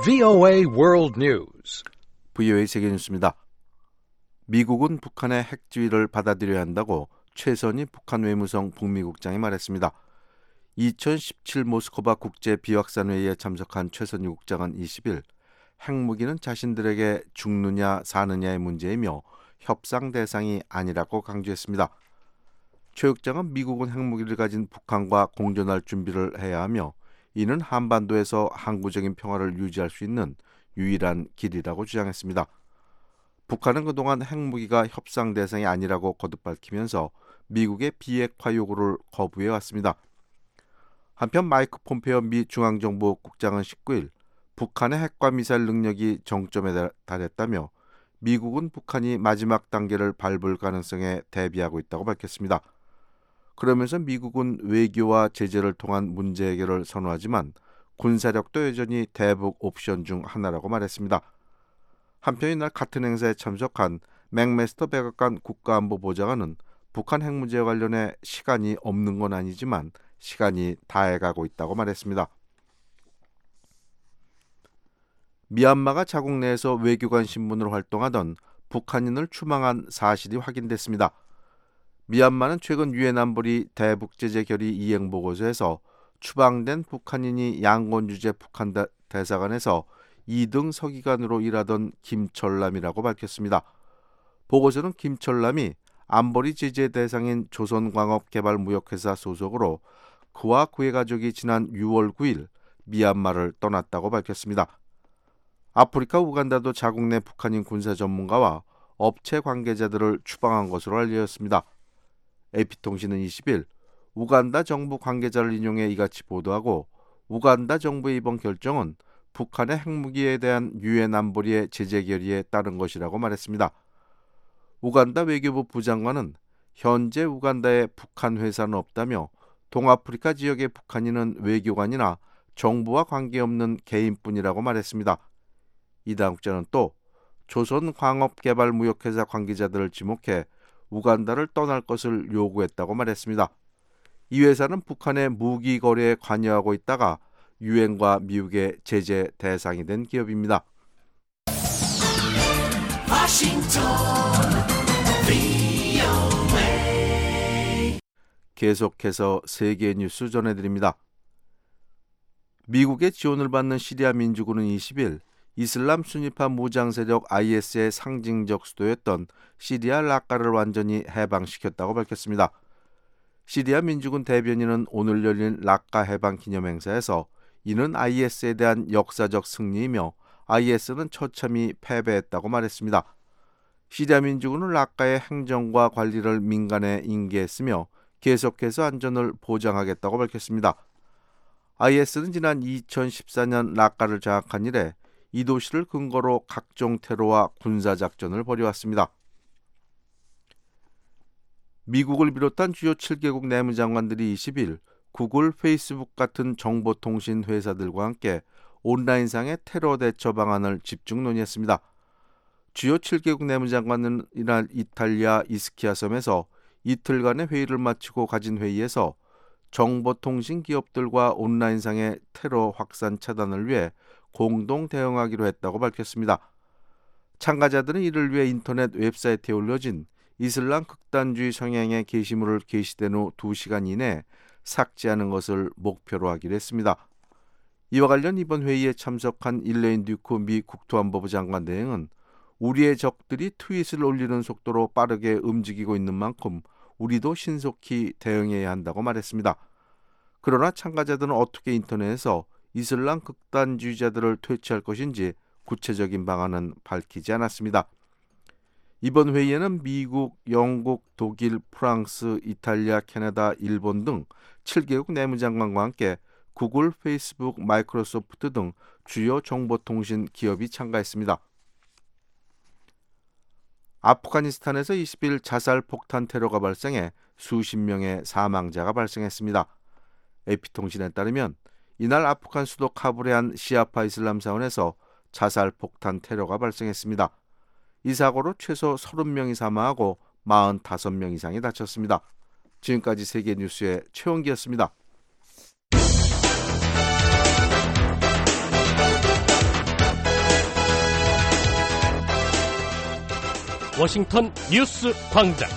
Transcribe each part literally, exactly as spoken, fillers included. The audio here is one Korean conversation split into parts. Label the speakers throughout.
Speaker 1: 브이오에이 World News.
Speaker 2: 브이오에이 세계뉴스입니다. 미국은 북한의 핵지휘를 받아들여야 한다고 최선희 북한 외무성 북미국장이 말했습니다. 이천십칠 모스크바 국제 비확산회의에 참석한 최선희 국장은 이십 일 핵무기는 자신들에게 죽느냐 사느냐의 문제이며 협상 대상이 아니라고 강조했습니다. 최 국장은 미국은 핵무기를 가진 북한과 공존할 준비를 해야 하며 이는 한반도에서 항구적인 평화를 유지할 수 있는 유일한 길이라고 주장했습니다. 북한은 그동안 핵무기가 협상 대상이 아니라고 거듭 밝히면서 미국의 비핵화 요구를 거부해 왔습니다. 한편 마이크 폼페오 미 중앙정보국장은 십구 일 북한의 핵과 미사일 능력이 정점에 달했다며 미국은 북한이 마지막 단계를 밟을 가능성에 대비하고 있다고 밝혔습니다. 그러면서 미국은 외교와 제재를 통한 문제 해결을 선호하지만 군사력도 여전히 대북 옵션 중 하나라고 말했습니다. 한편 이날 같은 행사에 참석한 맥메스터 백악관 국가안보보좌관은 북한 핵 문제와 관련해 시간이 없는 건 아니지만 시간이 다해가고 있다고 말했습니다. 미얀마가 자국 내에서 외교관 신분으로 활동하던 북한인을 추방한 사실이 확인됐습니다. 미얀마는 최근 유엔 안보리 대북제재 결의 이행 보고서에서 추방된 북한인이 양곤 주재 북한 대사관에서 이 등 서기관으로 일하던 김철남이라고 밝혔습니다. 보고서는 김철남이 안보리 제재 대상인 조선광업개발무역회사 소속으로 그와 그의 가족이 지난 유월 구일 미얀마를 떠났다고 밝혔습니다. 아프리카 우간다도 자국 내 북한인 군사 전문가와 업체 관계자들을 추방한 것으로 알려졌습니다. 에이피통신은 이십 일 우간다 정부 관계자를 인용해 이같이 보도하고 우간다 정부의 이번 결정은 북한의 핵무기에 대한 유엔 안보리의 제재 결의에 따른 것이라고 말했습니다. 우간다 외교부 부장관은 현재 우간다에 북한 회사는 없다며 동아프리카 지역의 북한인은 외교관이나 정부와 관계없는 개인뿐이라고 말했습니다. 이 당국자는 또 조선광업개발무역회사 관계자들을 지목해 우간다를 떠날 것을 요구했다고 말했습니다. 이 회사는 북한의 무기 거래에 관여하고 있다가 유엔과 미국의 제재 대상이 된 기업입니다. 계속해서 세계 뉴스 전해드립니다. 미국의 지원을 받는 시리아 민주군은 이십 일 이슬람 순위파 무장 세력 아이에스의 상징적 수도였던 시리아 라카를 완전히 해방시켰다고 밝혔습니다. 시리아 민주군 대변인은 오늘 열린 라카 해방 기념 행사에서 이는 아이에스에 대한 역사적 승리이며 아이에스는 처참히 패배했다고 말했습니다. 시리아 민주군은 라카의 행정과 관리를 민간에 인계했으며 계속해서 안전을 보장하겠다고 밝혔습니다. 아이에스는 지난 이천십사 년 라카를 장악한 이래 이 도시를 근거로 각종 테러와 군사작전을 벌여왔습니다. 미국을 비롯한 주요 칠 개국 내무장관들이 이십 일 구글, 페이스북 같은 정보통신 회사들과 함께 온라인상의 테러 대처 방안을 집중 논의했습니다. 주요 칠 개국 내무장관은 이날 이탈리아 이스키아 섬에서 이틀간의 회의를 마치고 가진 회의에서 정보통신 기업들과 온라인상의 테러 확산 차단을 위해 공동 대응하기로 했다고 밝혔습니다. 참가자들은 이를 위해 인터넷 웹사이트에 올려진 이슬람 극단주의 성향의 게시물을 게시된 후 두 시간 이내에 삭제하는 것을 목표로 하기로 했습니다. 이와 관련 이번 회의에 참석한 일레인 듀크 미 국토안보부 장관 대행은 우리의 적들이 트윗을 올리는 속도로 빠르게 움직이고 있는 만큼 우리도 신속히 대응해야 한다고 말했습니다. 그러나 참가자들은 어떻게 인터넷에서 이슬람 극단주의자들을 퇴치할 것인지 구체적인 방안은 밝히지 않았습니다. 이번 회의에는 미국, 영국, 독일, 프랑스, 이탈리아, 캐나다, 일본 등 칠 개국 내무장관과 함께 구글, 페이스북, 마이크로소프트 등 주요 정보통신 기업이 참가했습니다. 아프가니스탄에서 이십 일 자살 폭탄 테러가 발생해 수십 명의 사망자가 발생했습니다. 에이피통신에 따르면 이날 아프간 수도 카불의 한 시아파 이슬람 사원에서 자살 폭탄 테러가 발생했습니다. 이 사고로 최소 서른 명이 사망하고 사십오 명 이상이 다쳤습니다. 지금까지 세계 뉴스의 최원기였습니다.
Speaker 1: 워싱턴 뉴스 광장.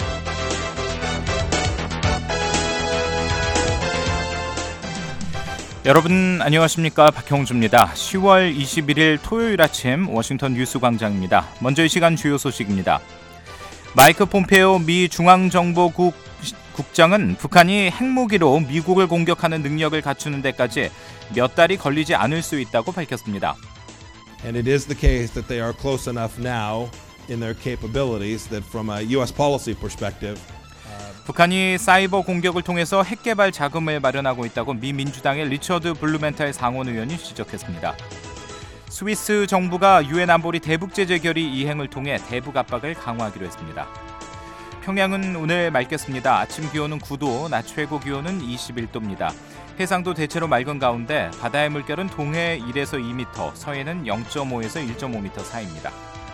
Speaker 3: 여러분 안녕하십니까? 박형주입니다. 시월 이십일일 토요일 아침 워싱턴 뉴스 광장입니다. 먼저 이 시간 주요 소식입니다. 마이크 폼페오 미 중앙정보국 국장은 북한이 핵무기로 미국을 공격하는 능력을 갖추는 데까지 몇 달이 걸리지 않을 수 있다고 밝혔습니다.
Speaker 4: And it is the case that they are close enough now in their capabilities that from a U S policy perspective
Speaker 3: 북한이 사이버 공격을 통해서 핵 개발 자금을 마련하고 있다고 미 민주당의 리처드 블루멘탈 상원 의원이 지적했습니다. 스위스 정부가 유엔 안보리 대북 제재 결의 이행을 통해 대북 압박을 강화하기로 했습니다. 평양은 오늘 맑겠습니다. 아침 기온은 구 도, 낮 최고 기온은 이십일 도입니다. 해상도 대체로 맑은 가운데 바다의 물결은 동해 일에서 이 미터, 서해는 영 점 오에서 일 점 오 미터 사이입니다.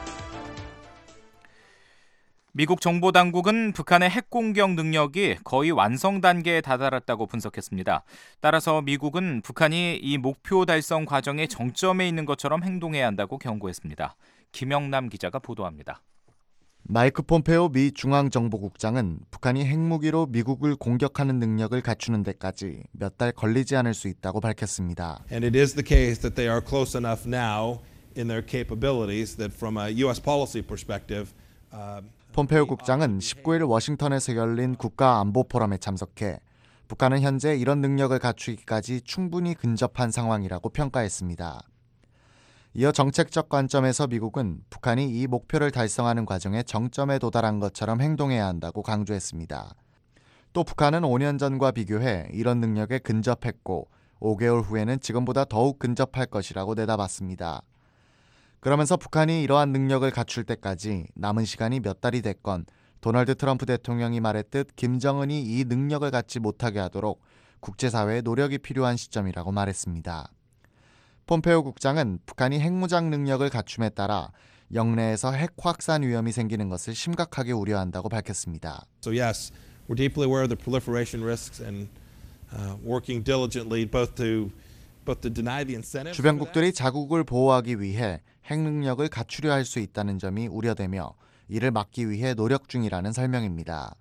Speaker 3: 미국 정보당국은 북한의 핵공격 능력이 거의 완성 단계에 다다랐다고 분석했습니다. 따라서 미국은 북한이 이 목표 달성 과정의 정점에 있는 것처럼 행동해야 한다고 경고했습니다. 김영남 기자가 보도합니다.
Speaker 5: 마이크 폼페오 미 중앙정보국장은 북한이 핵무기로 미국을 공격하는 능력을 갖추는 데까지 몇 달 걸리지 않을 수 있다고 밝혔습니다.
Speaker 4: And it is the case that they are close enough now in their capabilities that from a U S policy perspective uh,
Speaker 5: 폼페오 국장은 십구일 워싱턴에서 열린 국가안보 포럼에 참석해 북한은 현재 이런 능력을 갖추기까지 충분히 근접한 상황이라고 평가했습니다. 이어 정책적 관점에서 미국은 북한이 이 목표를 달성하는 과정에 정점에 도달한 것처럼 행동해야 한다고 강조했습니다. 또 북한은 오 년 전과 비교해 이런 능력에 근접했고 오 개월 후에는 지금보다 더욱 근접할 것이라고 내다봤습니다. 그러면서 북한이 이러한 능력을 갖출 때까지 남은 시간이 몇 달이 됐건 도널드 트럼프 대통령이 말했듯 김정은이 이 능력을 갖지 못하게 하도록 국제사회의 노력이 필요한 시점이라고 말했습니다. 폼페오 국장은 북한이 핵무장 능력을 갖춤에 따라 영내에서 핵 확산 위험이 생기는 것을 심각하게 우려한다고 밝혔습니다.
Speaker 4: So yes, we're deeply aware of the proliferation risks and uh, working diligently both to both to deny the incentives.
Speaker 5: 주변국들이 자국을 보호하기 위해 핵 능력을 갖추려 할 수 있다는 점이 우려되며 이를 막기 위해 노력 중이라는 설명입니다.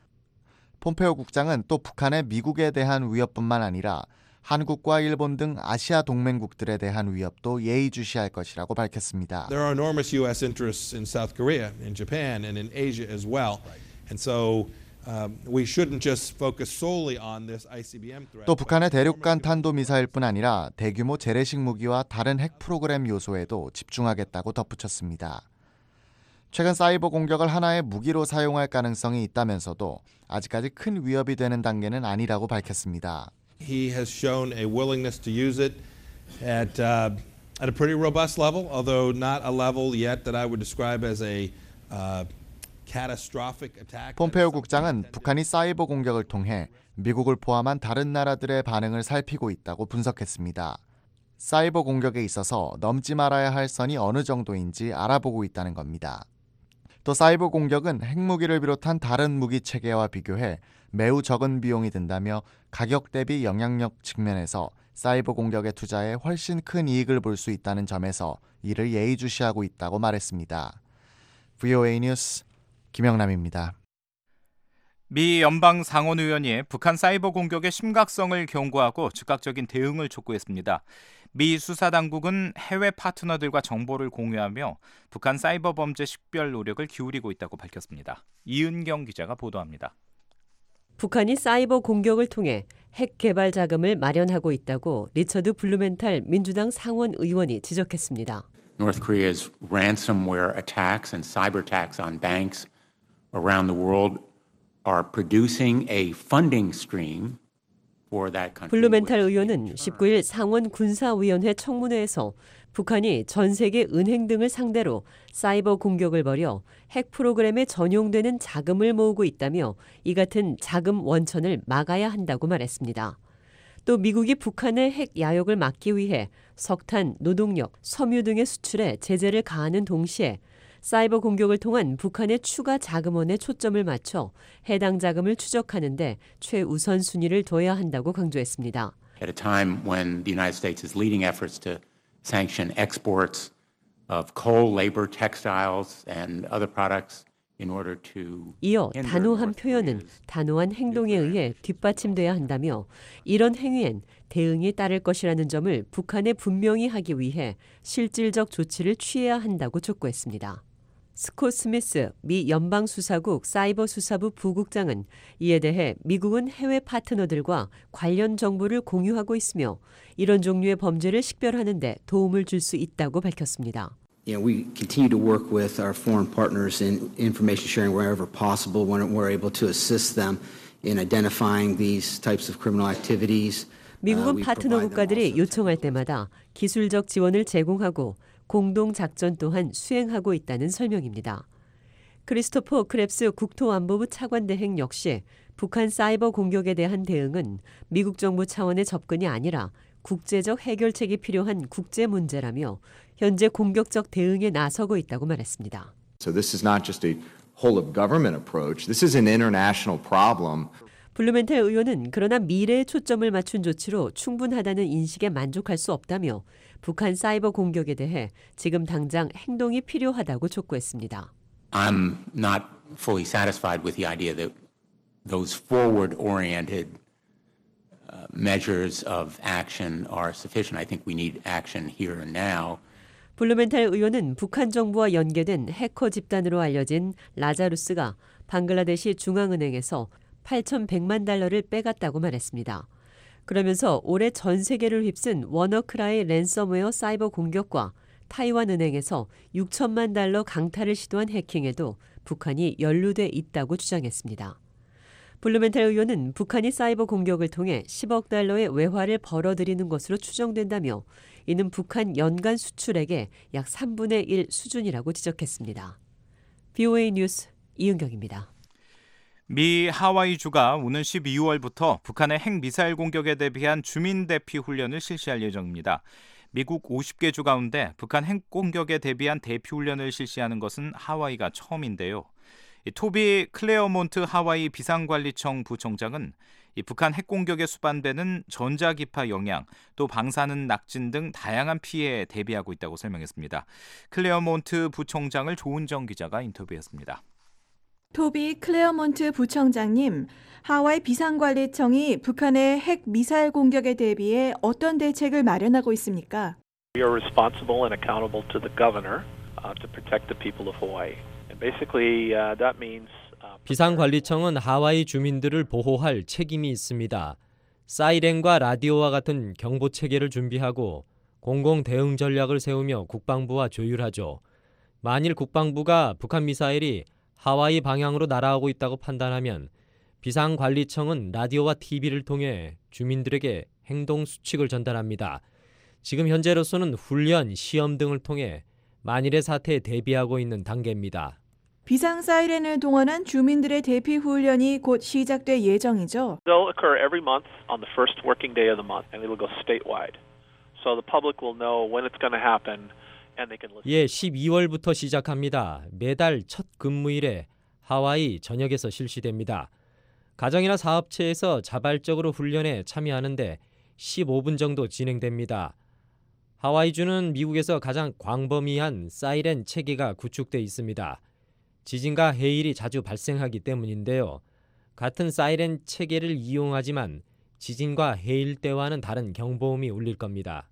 Speaker 5: 폼페오 국장은 또 북한의 미국에 대한 위협뿐만 아니라 한국과 일본 등 아시아 동맹국들에 대한 위협도 예의주시할 것이라고 밝혔습니다.
Speaker 4: There are enormous U S interests in South Korea, in Japan, and in Asia as well. And so um, we shouldn't just focus solely on this I C B M threat.
Speaker 5: 또 북한의 대륙간 탄도미사일뿐 아니라 대규모 재래식 무기와 다른 핵 프로그램 요소에도 집중하겠다고 덧붙였습니다. 최근 사이버 공격을 하나의 무기로 사용할 가능성이 있다면서도 아직까지 큰 위협이 되는 단계는 아니라고 밝혔습니다.
Speaker 4: He has shown a willingness to use it at uh, at a pretty robust level, although not a level yet that I would describe as a uh, catastrophic attack.
Speaker 5: 폼페오 국장은 북한이 사이버 공격을 통해 미국을 포함한 다른 나라들의 반응을 살피고 있다고 분석했습니다. 사이버 공격에 있어서 넘지 말아야 할 선이 어느 정도인지 알아보고 있다는 겁니다. 또 사이버 공격은 핵무기를 비롯한 다른 무기 체계와 비교해 매우 적은 비용이 든다며 가격 대비 영향력 측면에서 사이버 공격에 투자해 훨씬 큰 이익을 볼 수 있다는 점에서 이를 예의주시하고 있다고 말했습니다. 브이오에이 뉴스 김영남입니다.
Speaker 3: 미 연방 상원 의원이 북한 사이버 공격의 심각성을 경고하고 즉각적인 대응을 촉구했습니다. 미 수사당국은 해외 파트너들과 정보를 공유하며 북한 사이버 범죄 식별 노력을 기울이고 있다고 밝혔습니다. 이은경 기자가 보도합니다.
Speaker 6: 북한이 사이버 공격을 통해 핵 개발 자금을 마련하고 있다고 리처드 블루멘탈 민주당 상원 의원이 지적했습니다.
Speaker 7: North Korea's ransomware attacks and cyber attacks on banks around the world are producing a funding stream for that country.
Speaker 6: 블루멘탈 의원은 십구일 상원 군사위원회 청문회에서 북한이 전 세계 은행 등을 상대로 사이버 공격을 벌여 핵 프로그램에 전용되는 자금을 모으고 있다며 이 같은 자금 원천을 막아야 한다고 말했습니다. 또 미국이 북한의 핵 야욕을 막기 위해 석탄, 노동력, 섬유 등의 수출에 제재를 가하는 동시에 사이버 공격을 통한 북한의 추가 자금원에 초점을 맞춰 해당 자금을 추적하는 데 최우선 순위를 둬야 한다고 강조했습니다.
Speaker 7: At a time when the United States is leading efforts to sanction exports of coal, labor, textiles, and other products in order to
Speaker 6: 이어
Speaker 7: hinder
Speaker 6: 단호한
Speaker 7: North
Speaker 6: 표현은
Speaker 7: Korea's
Speaker 6: 단호한 행동에 의해 뒷받침돼야 한다며 이런 행위엔 대응이 따를 것이라는 점을 북한에 분명히 하기 위해 실질적 조치를 취해야 한다고 촉구했습니다. 스콧 스미스 미 연방수사국 사이버수사부 부국장은 이에 대해 미국은 해외 파트너들과 관련 정보를 공유하고 있으며 이런 종류의 범죄를 식별하는 데 도움을 줄 수 있다고 밝혔습니다.
Speaker 8: You know, we continue to work with our foreign partners in information sharing wherever possible when we're able to assist them in identifying these types of criminal activities.
Speaker 6: 미국은 파트너 국가들이 요청할 때마다 기술적 지원을 제공하고 공동 작전 또한 수행하고 있다는 설명입니다. 크리스토퍼 크랩스 국토안보부 차관대행 역시 북한 사이버 공격에 대한 대응은 미국 정부 차원의 접근이 아니라 국제적 해결책이 필요한 국제 문제라며 현재 공격적 대응에 나서고 있다고 말했습니다.
Speaker 9: So this is not just a whole of government approach. This is an international problem.
Speaker 6: 블루멘탈 의원은 그러나 미래에 초점을 맞춘 조치로 충분하다는 인식에 만족할 수 없다며 북한 사이버 공격에 대해 지금 당장 행동이 필요하다고 촉구했습니다.
Speaker 7: I'm not fully satisfied with the idea that those forward-oriented uh, measures of action are sufficient. I think we need action here and now.
Speaker 6: 블루멘탈 의원은 북한 정부와 연계된 해커 집단으로 알려진 라자루스가 방글라데시 중앙은행에서 팔천백만 달러를 빼갔다고 말했습니다. 그러면서 올해 전 세계를 휩쓴 워너크라이 랜섬웨어 사이버 공격과 타이완 은행에서 육천만 달러 강탈을 시도한 해킹에도 북한이 연루돼 있다고 주장했습니다. 블루멘탈 의원은 북한이 사이버 공격을 통해 십억 달러의 외화를 벌어들이는 것으로 추정된다며 이는 북한 연간 수출액의 약 삼분의 일 수준이라고 지적했습니다. 비오에이 뉴스 이은경입니다.
Speaker 3: 미 하와이주가 오는 십이월부터 북한의 핵미사일 공격에 대비한 주민 대피 훈련을 실시할 예정입니다. 미국 오십 개 주 가운데 북한 핵 공격에 대비한 대피 훈련을 실시하는 것은 하와이가 처음인데요. 토비 클레어몬트 하와이 비상관리청 부청장은 이 북한 핵 공격에 수반되는 전자기파 영향, 또 방사능 낙진 등 다양한 피해에 대비하고 있다고 설명했습니다. 클레어몬트 부청장을 조은정 기자가 인터뷰했습니다.
Speaker 10: 토비 클레어몬트 부청장님, 하와이 비상관리청이 북한의 핵 미사일 공격에 대비해 어떤 대책을 마련하고 있습니까?
Speaker 11: We are responsible and accountable to the governor uh, to protect the people of Hawaii. And basically uh, that means uh,
Speaker 12: 비상관리청은 하와이 주민들을 보호할 책임이 있습니다. 사이렌과 라디오와 같은 경보 체계를 준비하고 공공 대응 전략을 세우며 국방부와 조율하죠. 만일 국방부가 북한 미사일이 하와이 방향으로 날아오고 있다고 판단하면 비상관리청은 라디오와 티비를 통해 주민들에게 행동 수칙을 전달합니다. 지금 현재로서는 훈련, 시험 등을 통해 만일의 사태에 대비하고 있는 단계입니다.
Speaker 10: 비상 사이렌을 동원한 주민들의 대피 훈련이 곧 시작될 예정이죠.
Speaker 11: They'll occur every month on the first working day of the month, and it'll go statewide. So the public will know when it's going to happen.
Speaker 12: 예, 십이월부터 시작합니다. 매달 첫 근무일에 하와이 전역에서 실시됩니다. 가정이나 사업체에서 자발적으로 훈련에 참여하는데 십오 분 정도 진행됩니다. 하와이주는 미국에서 가장 광범위한 사이렌 체계가 구축돼 있습니다. 지진과 해일이 자주 발생하기 때문인데요. 같은 사이렌 체계를 이용하지만 지진과 해일 때와는 다른 경보음이 울릴 겁니다.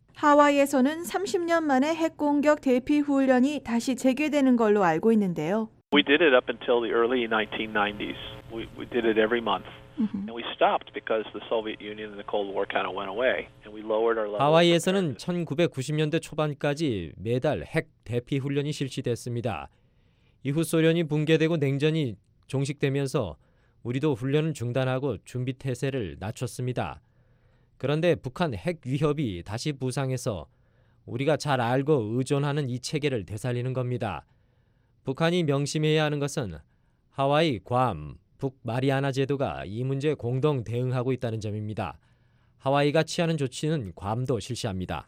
Speaker 10: 하와이에서는 삼십 년 만에 핵 공격 대피 훈련이 다시 재개되는 걸로 알고 있는데요.
Speaker 11: We did it up until the early nineteen nineties. We we did it every month. Mm-hmm. And we stopped because the Soviet Union and the Cold War kind of went away. And we lowered our level.
Speaker 12: 하와이에서는 천구백구십 년대 초반까지 매달 핵 대피 훈련이 실시됐습니다. 이후 소련이 붕괴되고 냉전이 종식되면서 우리도 훈련을 중단하고 준비 태세를 낮췄습니다. 그런데 북한 핵 위협이 다시 부상해서 우리가 잘 알고 의존하는 이 체계를 되살리는 겁니다. 북한이 명심해야 하는 것은 하와이, 괌, 북마리아나 제도가 이 문제에 공동 대응하고 있다는 점입니다. 하와이가 취하는 조치는 괌도 실시합니다.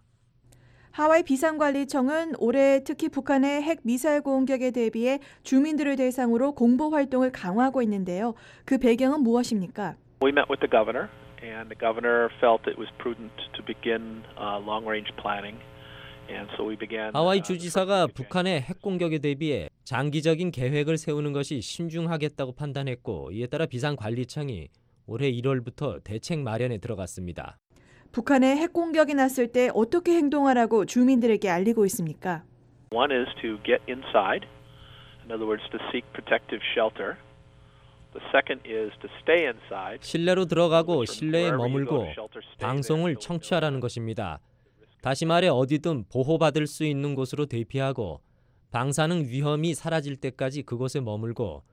Speaker 10: 하와이 비상관리청은 올해 특히 북한의 핵 미사일 공격에 대비해 주민들을 대상으로 공보 활동을 강화하고 있는데요. 그 배경은 무엇입니까?
Speaker 11: We met with the governor. And the governor felt it was prudent to begin uh, long-range planning And so we began.
Speaker 12: 하와이
Speaker 11: uh,
Speaker 12: 주지사가 북한의 핵 공격에 대비해 장기적인 계획을 세우는 것이 신중하겠다고 판단했고 이에 따라 비상관리청이 올해 일월부터 대책 마련에 들어갔습니다.
Speaker 10: 북한의 핵 공격이 났을 때 어떻게 행동하라고 주민들에게 알리고 있습니까?
Speaker 11: One is to get inside. In other words, to seek protective shelter. The second is to stay inside.
Speaker 12: 실내로 들어가고 실내에 머물고 방송을 청취하라는 것입니다. 다시 말해 어디든 보호받을 수 있는 곳으로 대피하고 방사능 위험이 사라질 때까지 그곳에 머물고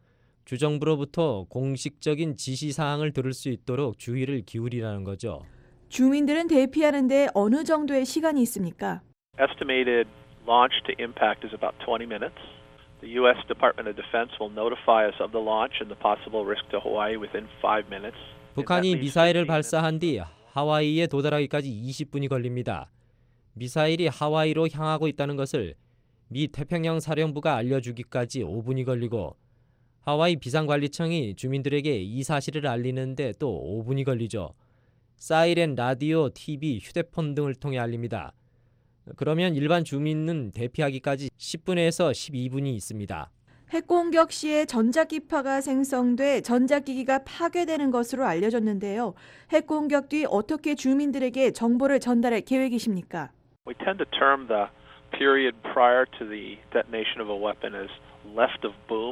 Speaker 12: 주정부로부터 공식적인 지시사항을 들을 수 있도록 주의를 기울이라는 거죠.
Speaker 10: 주민들은 대피하는데 어느 정도의 시간이 있습니까?
Speaker 11: Estimated launch to impact is about twenty minutes. The U S Department of Defense will notify us of the launch and the possible risk to Hawaii within five minutes.
Speaker 12: 북한이 미사일을 발사한 뒤 하와이에 도달하기까지 이십 분이 걸립니다. 미사일이 하와이로 향하고 있다는 것을 미 태평양 사령부가 알려주기까지 오 분이 걸리고 하와이 비상관리청이 주민들에게 이 사실을 알리는데 또 오 분이 걸리죠. 사이렌, 라디오, 티비, 휴대폰 등을 통해 알립니다. 그러면 일반 주민은 대피하기까지 십 분에서 십이 분이 있습니다.
Speaker 10: 핵공격 시에 전자기파가 생성돼 전자기기가 파괴되는 것으로 알려졌는데요. 핵공격 뒤 어떻게 주민들에게 정보를 전달할 계획이십니까?
Speaker 11: We tend to term the period prior to the detonation of a weapon as left of boom.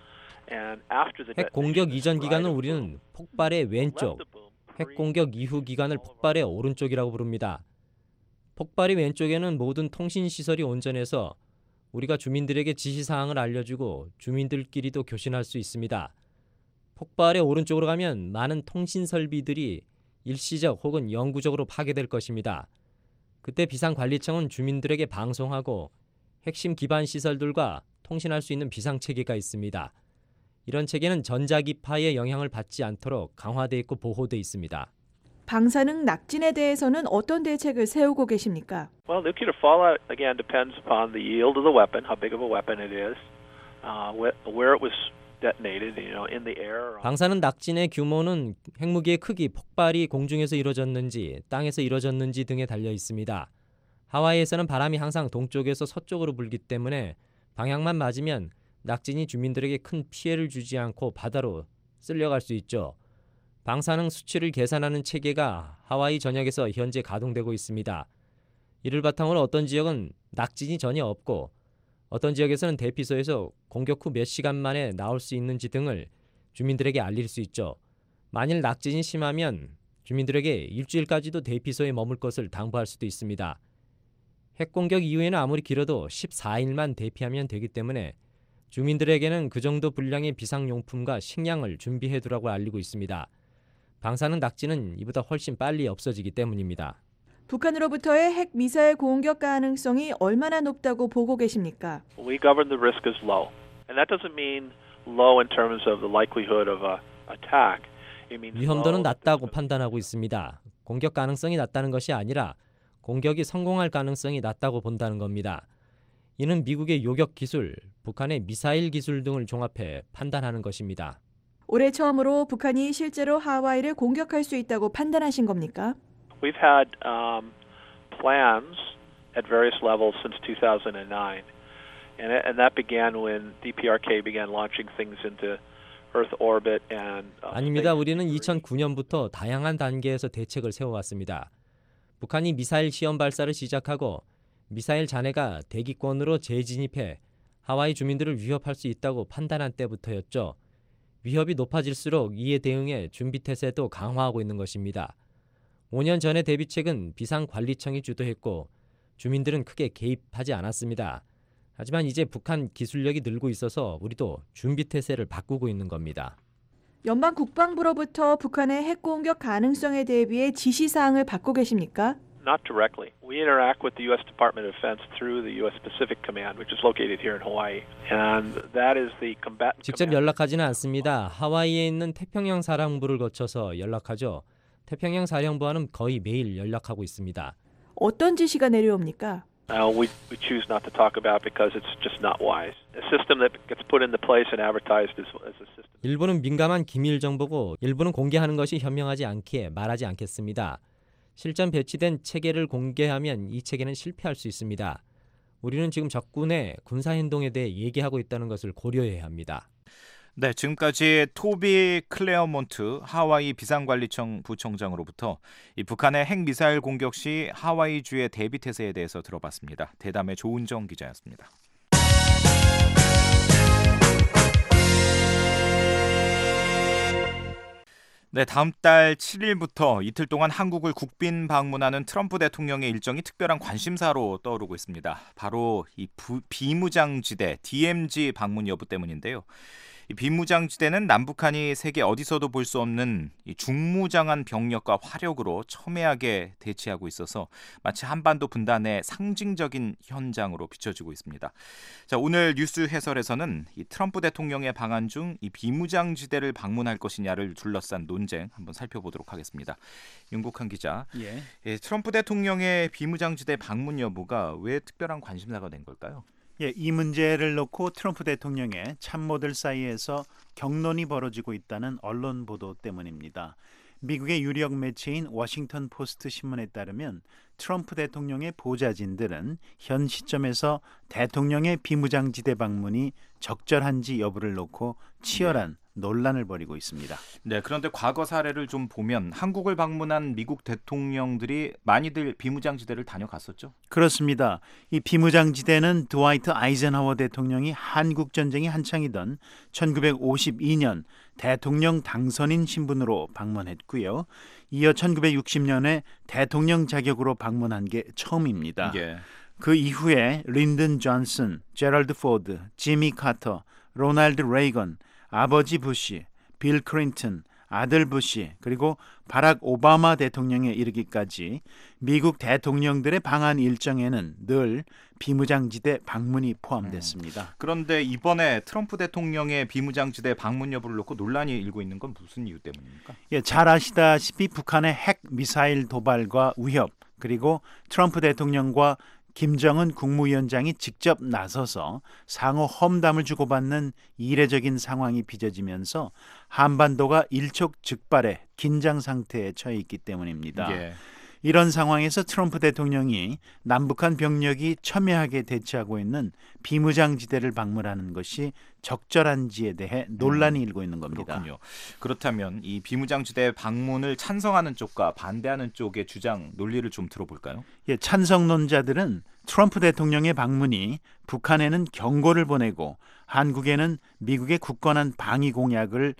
Speaker 11: And after the
Speaker 12: 핵 공격 이전 기간을 우리는 폭발의 왼쪽, 핵 공격 이후 기간을 폭발의 오른쪽이라고 부릅니다. 폭발의 왼쪽에는 모든 통신 시설이 온전해서 우리가 주민들에게 지시사항을 알려주고 주민들끼리도 교신할 수 있습니다. 폭발의 오른쪽으로 가면 많은 통신 설비들이 일시적 혹은 영구적으로 파괴될 것입니다. 그때 비상관리청은 주민들에게 방송하고 핵심 기반 시설들과 통신할 수 있는 비상체계가 있습니다. 이런 체계는 전자기파의 영향을 받지 않도록 강화되어 있고 보호되어 있습니다.
Speaker 10: 방사능 낙진에 대해서는 어떤 대책을 세우고 계십니까?
Speaker 11: Well, nuclear fallout again depends upon the yield of the weapon, how big of a weapon it is, uh, where it was detonated, you know, in the air.
Speaker 12: 방사능 낙진의 규모는 핵무기의 크기, 폭발이 공중에서 이루어졌는지, 땅에서 이루어졌는지 등에 달려 있습니다. 하와이에서는 바람이 항상 동쪽에서 서쪽으로 불기 때문에 방향만 맞으면 낙진이 주민들에게 큰 피해를 주지 않고 바다로 쓸려갈 수 있죠. 방사능 수치를 계산하는 체계가 하와이 전역에서 현재 가동되고 있습니다. 이를 바탕으로 어떤 지역은 낙진이 전혀 없고 어떤 지역에서는 대피소에서 공격 후 몇 시간 만에 나올 수 있는지 등을 주민들에게 알릴 수 있죠. 만일 낙진이 심하면 주민들에게 일주일까지도 대피소에 머물 것을 당부할 수도 있습니다. 핵공격 이후에는 아무리 길어도 십사 일만 대피하면 되기 때문에 주민들에게는 그 정도 분량의 비상용품과 식량을 준비해두라고 알리고 있습니다. 방사능 낙진은 이보다 훨씬 빨리 없어지기 때문입니다.
Speaker 10: 북한으로부터의 핵 미사일 공격 가능성이 얼마나 높다고 보고 계십니까?
Speaker 11: We govern the risk as low. And that doesn't mean low in terms of the likelihood of a attack. It means
Speaker 12: 위험도는 낮다고 판단하고 있습니다. 공격 가능성이 낮다는 것이 아니라 공격이 성공할 가능성이 낮다고 본다는 겁니다. 이는 미국의 요격 기술, 북한의 미사일 기술 등을 종합해 판단하는 것입니다.
Speaker 10: 올해 처음으로 북한이 실제로 하와이를 공격할 수 있다고 판단하신 겁니까?
Speaker 11: We've had um, plans at various levels since two thousand nine, and, and that began when D P R K began launching things into Earth orbit and. Uh,
Speaker 12: 아닙니다. 우리는 이천구 년부터 다양한 단계에서 대책을 세워왔습니다. 북한이 미사일 시험 발사를 시작하고 미사일 잔해가 대기권으로 재진입해 하와이 주민들을 위협할 수 있다고 판단한 때부터였죠. 위협이 높아질수록 이에 대응해 준비태세도 강화하고 있는 것입니다. 오 년 전의 대비책은 비상관리청이 주도했고 주민들은 크게 개입하지 않았습니다. 하지만 이제 북한 기술력이 늘고 있어서 우리도 준비태세를 바꾸고 있는 겁니다.
Speaker 10: 연방 국방부로부터 북한의 핵 공격 가능성에 대비해 지시사항을 받고 계십니까?
Speaker 11: Not directly. We interact with the U S Department of Defense through the U S Pacific Command, which is located here in Hawaii, and that is the combatant.
Speaker 12: 직접 연락하지는 않습니다. 하와이에 있는 태평양 사령부를 거쳐서 연락하죠. 태평양 사령부와는 거의 매일 연락하고 있습니다.
Speaker 10: 어떤 지시가 내려옵니까?
Speaker 11: Uh, we we choose not to talk about because it's just not wise. A system that gets put into place and advertised as, as a system.
Speaker 12: 일부는 민감한 기밀 정보고 일부는 공개하는 것이 현명하지 않기에 말하지 않겠습니다. 실전 배치된 체계를 공개하면 이 체계는 실패할 수 있습니다. 우리는 지금 적군의 군사 행동에 대해 얘기하고 있다는 것을 고려해야 합니다.
Speaker 3: 네, 지금까지 토비 클레어몬트 하와이 비상관리청 부청장으로부터 이 북한의 핵미사일 공격 시 하와이주의 대비 태세에 대해서 들어봤습니다. 대담의 조은정 기자였습니다. 네, 다음 달 칠 일부터 이틀 동안 한국을 국빈 방문하는 트럼프 대통령의 일정이 특별한 관심사로 떠오르고 있습니다. 바로 이 부, 비무장지대 디엠지 방문 여부 때문인데요. 이 비무장지대는 남북한이 세계 어디서도 볼 수 없는 이 중무장한 병력과 화력으로 첨예하게 대치하고 있어서 마치 한반도 분단의 상징적인 현장으로 비춰지고 있습니다. 자, 오늘 뉴스 해설에서는 이 트럼프 대통령의 방한 중 이 비무장지대를 방문할 것이냐를 둘러싼 논쟁 한번 살펴보도록 하겠습니다. 윤국한 기자,
Speaker 13: 예.
Speaker 3: 예, 트럼프 대통령의 비무장지대 방문 여부가 왜 특별한 관심사가 된 걸까요?
Speaker 13: 예, 이 문제를 놓고 트럼프 대통령의 참모들 사이에서 격론이 벌어지고 있다는 언론 보도 때문입니다. 미국의 유력 매체인 워싱턴 포스트 신문에 따르면 트럼프 대통령의 보좌진들은 현 시점에서 대통령의 비무장지대 방문이 적절한지 여부를 놓고 치열한 논란을 벌이고 있습니다.
Speaker 3: 네, 그런데 과거 사례를 좀 보면 한국을 방문한 미국 대통령들이 많이들 비무장지대를 다녀갔었죠?
Speaker 13: 그렇습니다. 이 비무장지대는 드와이트 아이젠하워 대통령이 한국 전쟁이 한창이던 천구백오십이 년 대통령 당선인 신분으로 방문했고요. 이어 천구백육십 년에 대통령 자격으로 방문한 게 처음입니다.
Speaker 3: 예.
Speaker 13: 그 이후에 린든 존슨, 제럴드 포드, 지미 카터, 로널드 레이건, 아버지 부시, 빌 클린턴, 아들 부시, 그리고 바락 오바마 대통령에 이르기까지 미국 대통령들의 방한 일정에는 늘 비무장지대 방문이 포함됐습니다.
Speaker 3: 음. 그런데 이번에 트럼프 대통령의 비무장지대 방문 여부를 놓고 논란이 일고 있는 건 무슨 이유 때문입니까?
Speaker 13: 예, 잘 아시다시피 북한의 핵 미사일 도발과 위협, 그리고 트럼프 대통령과 김정은 국무위원장이 직접 나서서 상호 험담을 주고받는 이례적인 상황이 빚어지면서 한반도가 일촉즉발의 긴장 상태에 처해 있기 때문입니다.
Speaker 3: 예.
Speaker 13: 이런 상황에서 트럼프 대통령이 남북한 병력이 첨예하게 대치하고 있는 비무장지대를 방문하는 것이 적절한지에 대해 논란이 음, 일고 있는 겁니다.
Speaker 3: 그렇군요. 그렇다면 이 비무장지대 방문을 찬성하는 쪽과 반대하는 쪽의 주장 논리를 좀 들어볼까요?
Speaker 13: 예, 찬성론자들은 트럼프 대통령의 방문이 북한에는 경고를 보내고 한국에는 미국의 굳건한 방위 공약을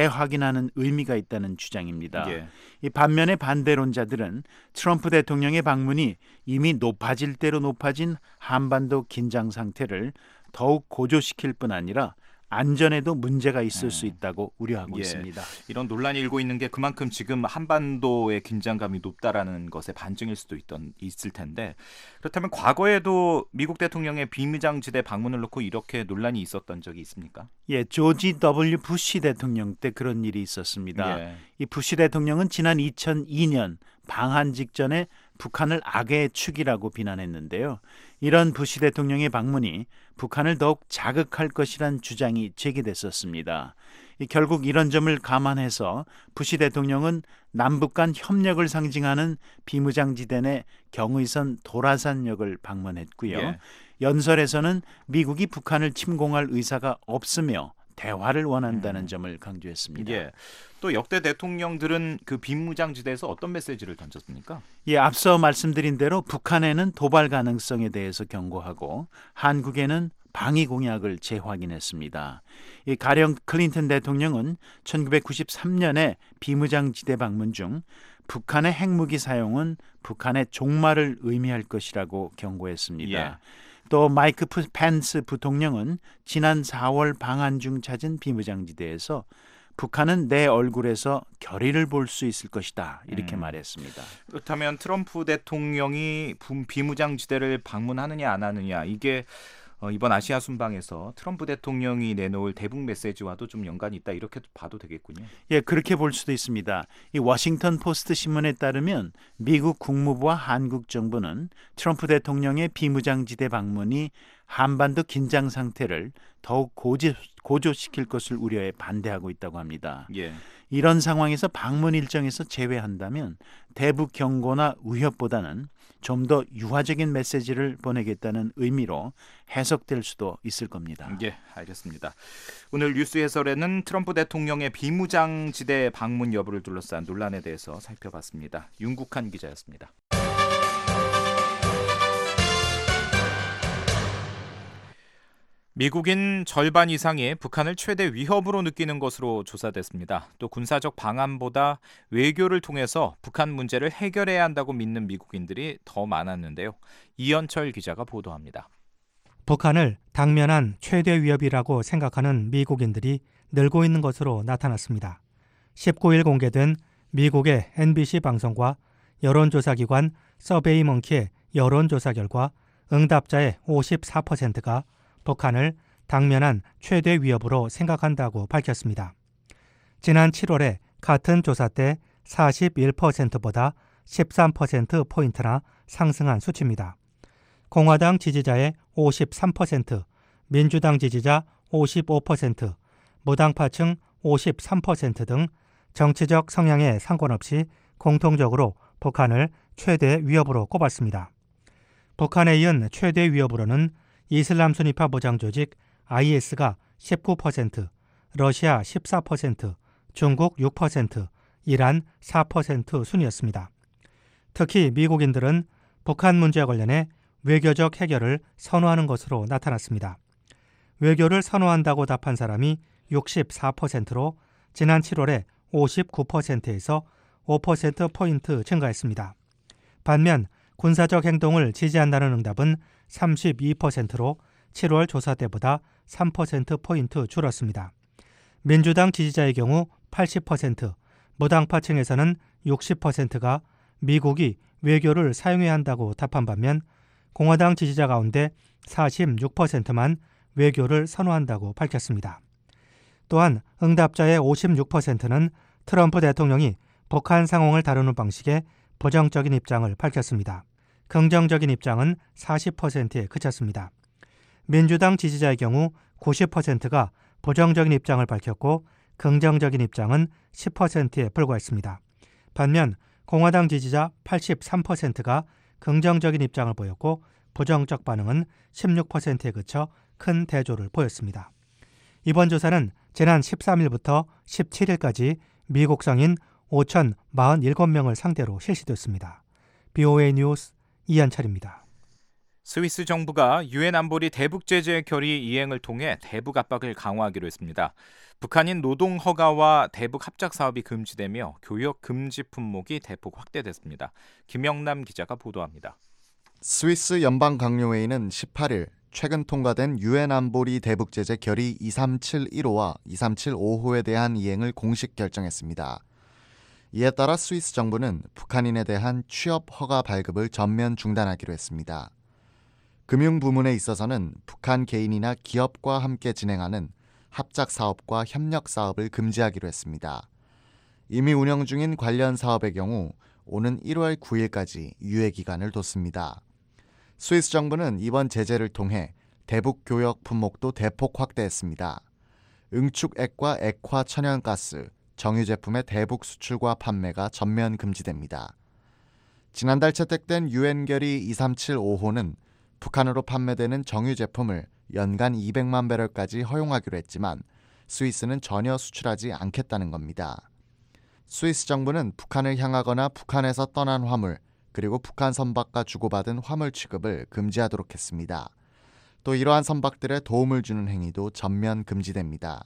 Speaker 13: 재확인하는 의미가 있다는 주장입니다.
Speaker 3: 예.
Speaker 13: 이 반면에 반대론자들은 트럼프 대통령의 방문이 이미 높아질 대로 높아진 한반도 긴장 상태를 더욱 고조시킬 뿐 아니라 안전에도 문제가 있을 음. 수 있다고 우려하고
Speaker 3: 예.
Speaker 13: 있습니다.
Speaker 3: 이런 논란이 일고 있는 게 그만큼 지금 한반도의 긴장감이 높다라는 것의 반증일 수도 있던, 있을 텐데, 그렇다면 과거에도 미국 대통령의 비무장지대 방문을 놓고 이렇게 논란이 있었던 적이 있습니까?
Speaker 13: 예, 조지 더블유 부시 대통령 때 그런 일이 있었습니다.
Speaker 3: 예.
Speaker 13: 이 부시 대통령은 지난 이천이 년 방한 직전에 북한을 악의 축이라고 비난했는데요. 이런 부시 대통령의 방문이 북한을 더욱 자극할 것이란 주장이 제기됐었습니다. 결국 이런 점을 감안해서 부시 대통령은 남북 간 협력을 상징하는 비무장지대 내 경의선 도라산역을 방문했고요.
Speaker 3: 예.
Speaker 13: 연설에서는 미국이 북한을 침공할 의사가 없으며 대화를 원한다는 음. 점을 강조했습니다.
Speaker 3: 예. 또 역대 대통령들은 그 비무장지대에서 어떤 메시지를 던졌습니까?
Speaker 13: 예, 앞서 말씀드린 대로 북한에는 도발 가능성에 대해서 경고하고 한국에는 방위 공약을 재확인했습니다. 이 가령 클린턴 대통령은 천구백구십삼 년에 비무장지대 방문 중 북한의 핵무기 사용은 북한의 종말을 의미할 것이라고 경고했습니다.
Speaker 3: 예.
Speaker 13: 또 마이크 펜스 부통령은 지난 사월 방한 중 찾은 비무장지대에서 북한은 내 얼굴에서 결의를 볼 수 있을 것이다 이렇게 음. 말했습니다.
Speaker 3: 그렇다면 트럼프 대통령이 비무장지대를 방문하느냐 안 하느냐 이게 어, 이번 아시아 순방에서 트럼프 대통령이 내놓을 대북 메시지와도 좀 연관이 있다 이렇게 봐도 되겠군요.
Speaker 13: 예, 그렇게 볼 수도 있습니다. 이 워싱턴 포스트 신문에 따르면 미국 국무부와 한국 정부는 트럼프 대통령의 비무장지대 방문이 한반도 긴장 상태를 더욱 고조, 고조시킬 것을 우려해 반대하고 있다고 합니다.
Speaker 3: 예.
Speaker 13: 이런 상황에서 방문 일정에서 제외한다면 대북 경고나 위협보다는 좀 더 유화적인 메시지를 보내겠다는 의미로 해석될 수도 있을 겁니다.
Speaker 3: 예, 알겠습니다. 오늘 뉴스 해설에는 트럼프 대통령의 비무장지대 방문 여부를 둘러싼 논란에 대해서 살펴봤습니다. 윤국한 기자였습니다. 미국인 절반 이상이 북한을 최대 위협으로 느끼는 것으로 조사됐습니다. 또 군사적 방안보다 외교를 통해서 북한 문제를 해결해야 한다고 믿는 미국인들이 더 많았는데요. 이현철 기자가 보도합니다.
Speaker 14: 북한을 당면한 최대 위협이라고 생각하는 미국인들이 늘고 있는 것으로 나타났습니다. 십구 일 공개된 미국의 엠비씨 방송과 여론조사기관 서베이먼키의 여론조사 결과 응답자의 오십사 퍼센트가 북한을 당면한 최대 위협으로 생각한다고 밝혔습니다. 지난 칠월에 같은 조사 때 사십일 퍼센트보다 십삼 퍼센트포인트나 상승한 수치입니다. 공화당 지지자의 오십삼 퍼센트, 민주당 지지자 오십오 퍼센트, 무당파층 오십삼 퍼센트 등 정치적 성향에 상관없이 공통적으로 북한을 최대 위협으로 꼽았습니다. 북한에 이은 최대 위협으로는 이슬람 순위파 무장 조직 아이에스가 십구 퍼센트, 러시아 십사 퍼센트, 중국 육 퍼센트, 이란 사 퍼센트 순이었습니다. 특히 미국인들은 북한 문제와 관련해 외교적 해결을 선호하는 것으로 나타났습니다. 외교를 선호한다고 답한 사람이 육십사 퍼센트로 지난 칠월에 오십구 퍼센트에서 오 퍼센트포인트 증가했습니다. 반면 군사적 행동을 지지한다는 응답은 삼십이 퍼센트로 칠월 조사 때보다 삼 퍼센트포인트 줄었습니다. 민주당 지지자의 경우 팔십 퍼센트, 무당파층에서는 육십 퍼센트가 미국이 외교를 사용해야 한다고 답한 반면 공화당 지지자 가운데 사십육 퍼센트만 외교를 선호한다고 밝혔습니다. 또한 응답자의 오십육 퍼센트는 트럼프 대통령이 북한 상황을 다루는 방식에 부정적인 입장을 밝혔습니다. 긍정적인 입장은 사십 퍼센트에 그쳤습니다. 민주당 지지자의 경우 구십 퍼센트가 부정적인 입장을 밝혔고 긍정적인 입장은 십 퍼센트에 불과했습니다. 반면 공화당 지지자 팔십삼 퍼센트가 긍정적인 입장을 보였고 부정적 반응은 십육 퍼센트에 그쳐 큰 대조를 보였습니다. 이번 조사는 지난 십삼 일부터 십칠 일까지 미국 성인 오천사십칠 명을 상대로 실시됐습니다. 비오에이 뉴스 이한철입니다.
Speaker 3: 스위스 정부가 유엔 안보리 대북 제재 결의 이행을 통해 대북 압박을 강화하기로 했습니다. 북한인 노동 허가와 대북 합작 사업이 금지되며 교역 금지 품목이 대폭 확대됐습니다. 김영남 기자가 보도합니다.
Speaker 5: 스위스 연방강요회의는 십팔 일 최근 통과된 유엔 안보리 대북 제재 결의 이삼칠일호와 이삼칠오호에 대한 이행을 공식 결정했습니다. 이에 따라 스위스 정부는 북한인에 대한 취업 허가 발급을 전면 중단하기로 했습니다. 금융 부문에 있어서는 북한 개인이나 기업과 함께 진행하는 합작 사업과 협력 사업을 금지하기로 했습니다. 이미 운영 중인 관련 사업의 경우 오는 일월 구일까지 유예 기간을 뒀습니다. 스위스 정부는 이번 제재를 통해 대북 교역 품목도 대폭 확대했습니다. 응축액과 액화 천연가스, 정유 제품의 대북 수출과 판매가 전면 금지됩니다. 지난달 채택된 유엔 결의 이삼칠오호는 북한으로 판매되는 정유 제품을 연간 이백만 배럴까지 허용하기로 했지만 스위스는 전혀 수출하지 않겠다는 겁니다. 스위스 정부는 북한을 향하거나 북한에서 떠난 화물, 그리고 북한 선박과 주고받은 화물 취급을 금지하도록 했습니다. 또 이러한 선박들에 도움을 주는 행위도 전면 금지됩니다.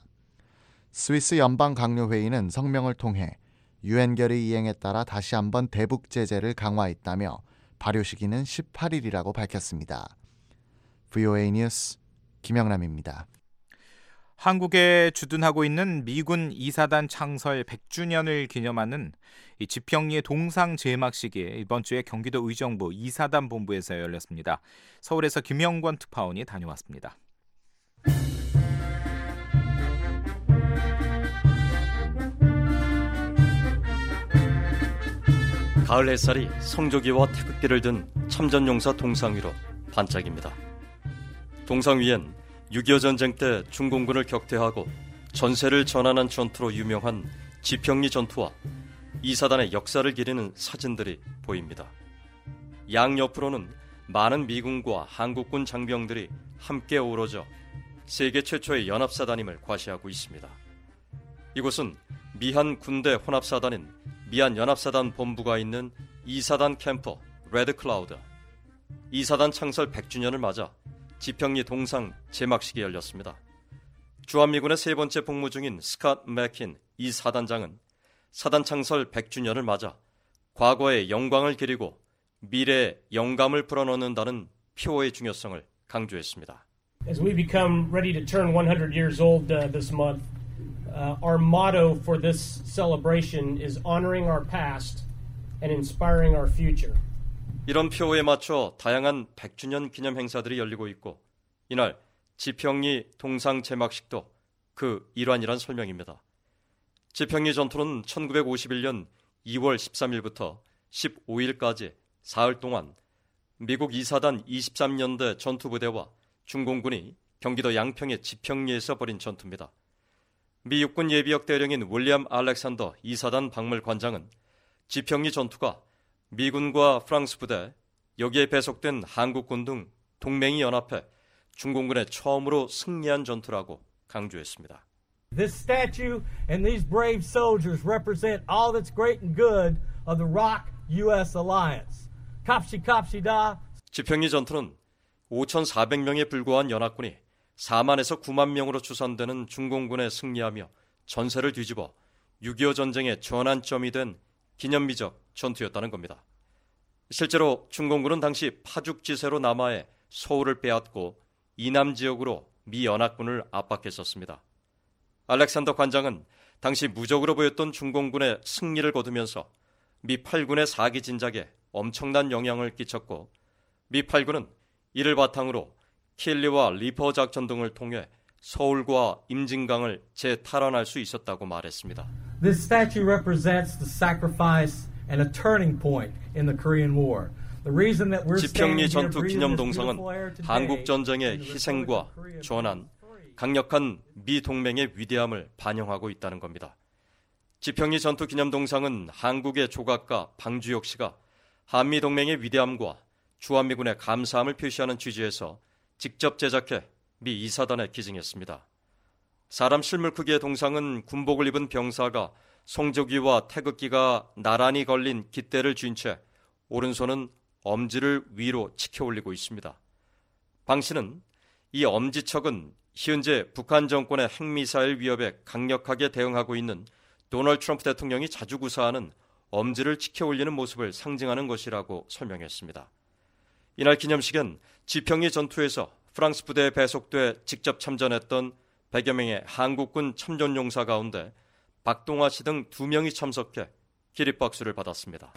Speaker 5: 스위스 연방강요회의는 성명을 통해 유엔 결의 이행에 따라 다시 한번 대북 제재를 강화했다며 발효 시기는 십팔 일이라고 밝혔습니다. 브이오에이 뉴스 김영남입니다.
Speaker 3: 한국에 주둔하고 있는 미군 이사단 창설 백 주년을 기념하는 이 지평리의 동상 제막식이 이번 주에 경기도 의정부 이사단 본부에서 열렸습니다. 서울에서 김영권 특파원이 다녀왔습니다.
Speaker 15: 가을 햇살이 성조기와 태극기를 든 참전용사 동상 위로 반짝입니다. 동상 위엔 육이오 전쟁 때 중공군을 격퇴하고 전세를 전환한 전투로 유명한 지평리 전투와 이사단의 역사를 기리는 사진들이 보입니다. 양옆으로는 많은 미군과 한국군 장병들이 함께 어우러져 세계 최초의 연합사단임을 과시하고 있습니다. 이곳은 미한 군대 혼합사단인 미한 연합사단 본부가 있는 이사단 캠프 레드클라우드. 이사단 창설 백 주년을 맞아 지평리 동상 제막식이 열렸습니다. 주한미군의 세 번째 복무 중인 스캇 맥킨 이 사단장은 사단 창설 백 주년을 맞아 과거의 영광을 기리고 미래의 영감을 불어넣는다는 표어의 중요성을 강조했습니다.
Speaker 16: As we become ready to turn one hundred years old uh, this month, uh, our motto for this celebration is honoring our past and inspiring our future.
Speaker 15: 이런 표어에 맞춰 다양한 백 주년 기념 행사들이 열리고 있고 이날 지평리 동상 제막식도 그 일환이란 설명입니다. 지평리 전투는 천구백오십일 년 이월 십삼일부터 십오일까지 사흘 동안 미국 이사단 이십삼 년대 전투부대와 중공군이 경기도 양평의 지평리에서 벌인 전투입니다. 미 육군 예비역 대령인 윌리엄 알렉산더 이사단 박물관장은 지평리 전투가 미군과 프랑스 부대, 여기에 배속된 한국군 등 동맹이 연합해 중공군에 처음으로 승리한 전투라고 강조했습니다.
Speaker 17: This statue and these brave soldiers represent all that's great and good of the ROC U S alliance. 갑시갑시다.
Speaker 15: 지평리 전투는 오천사백 명에 불과한 연합군이 사만에서 구만 명으로 추산되는 중공군에 승리하며 전세를 뒤집어 육이오 전쟁의 전환점이 된 기념비적 전투였다는 겁니다. 실제로 중공군은 당시 파죽지세로 남하해 서울을 빼앗고 이남 지역으로 미 연합군을 압박했었습니다. 알렉산더 관장은 당시 무적으로 보였던 중공군의 승리를 거두면서 미 팔 군의 사기 진작에 엄청난 영향을 끼쳤고 미 팔 군은 이를 바탕으로 킬리와 리퍼 작전 등을 통해 서울과 임진강을 재탈환할 수 있었다고 말했습니다.
Speaker 17: This statue represents the sacrifice and a turning point in the Korean War. The reason that we're
Speaker 15: 지평리
Speaker 17: standing here
Speaker 15: 전투
Speaker 17: breathing
Speaker 15: 기념
Speaker 17: this
Speaker 15: 동상은
Speaker 17: beautiful air today
Speaker 15: 한국 전쟁의 희생과 전환, 강력한 미 동맹의 위대함을 반영하고 있다는 겁니다. 지평리 전투 기념 동상은 한국의 조각가 방주혁 씨가 한미 동맹의 위대함과 주한미군의 감사함을 표시하는 취지에서 직접 제작해 미 이사단에 기증했습니다. 사람 실물 크기의 동상은 군복을 입은 병사가 송조기와 태극기가 나란히 걸린 깃대를 쥔 채 오른손은 엄지를 위로 치켜 올리고 있습니다. 방 씨는 이 엄지척은 현재 북한 정권의 핵미사일 위협에 강력하게 대응하고 있는 도널드 트럼프 대통령이 자주 구사하는 엄지를 치켜 올리는 모습을 상징하는 것이라고 설명했습니다. 이날 기념식엔 지평리 전투에서 프랑스 부대에 배속돼 직접 참전했던 백여 명의 한국군 참전용사 가운데 박동화 씨 등 두 명이 참석해 기립박수를 받았습니다.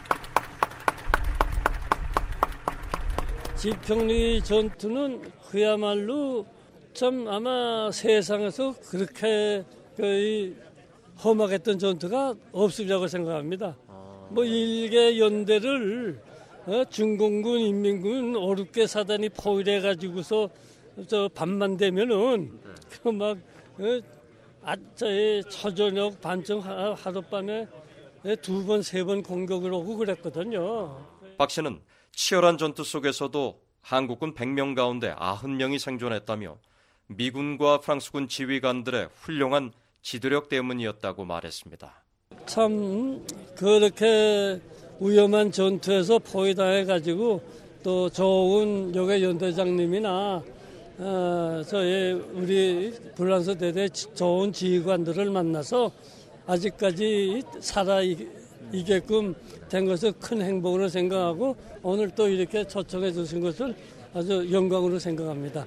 Speaker 18: 지평리 전투는 그야말로 참 아마 세상에서 그렇게 거의 험악했던 전투가 없으리라고 생각합니다. 뭐 일개 연대를 어, 중공군, 인민군 어렵게 사단이 포위해 가지고서 저 밤만 되면은 그 막 어, 아짜의 초저녁 반쯤 하룻밤에 두 번, 세 번 공격을 오고 그랬거든요.
Speaker 15: 박 씨는 치열한 전투 속에서도 한국군 백 명 가운데 구십 명이 생존했다며 미군과 프랑스군 지휘관들의 훌륭한 지도력 때문이었다고 말했습니다.
Speaker 18: 참 그렇게 위험한 전투에서 포위당해가지고 또 좋은 여기 연대장님이나 어, 저희 우리 불란서 대대 좋은 지휘관들을 만나서 아직까지 살아있게끔 된 것을 큰 행복으로 생각하고 오늘 또 이렇게 초청해 주신 것을 아주 영광으로 생각합니다.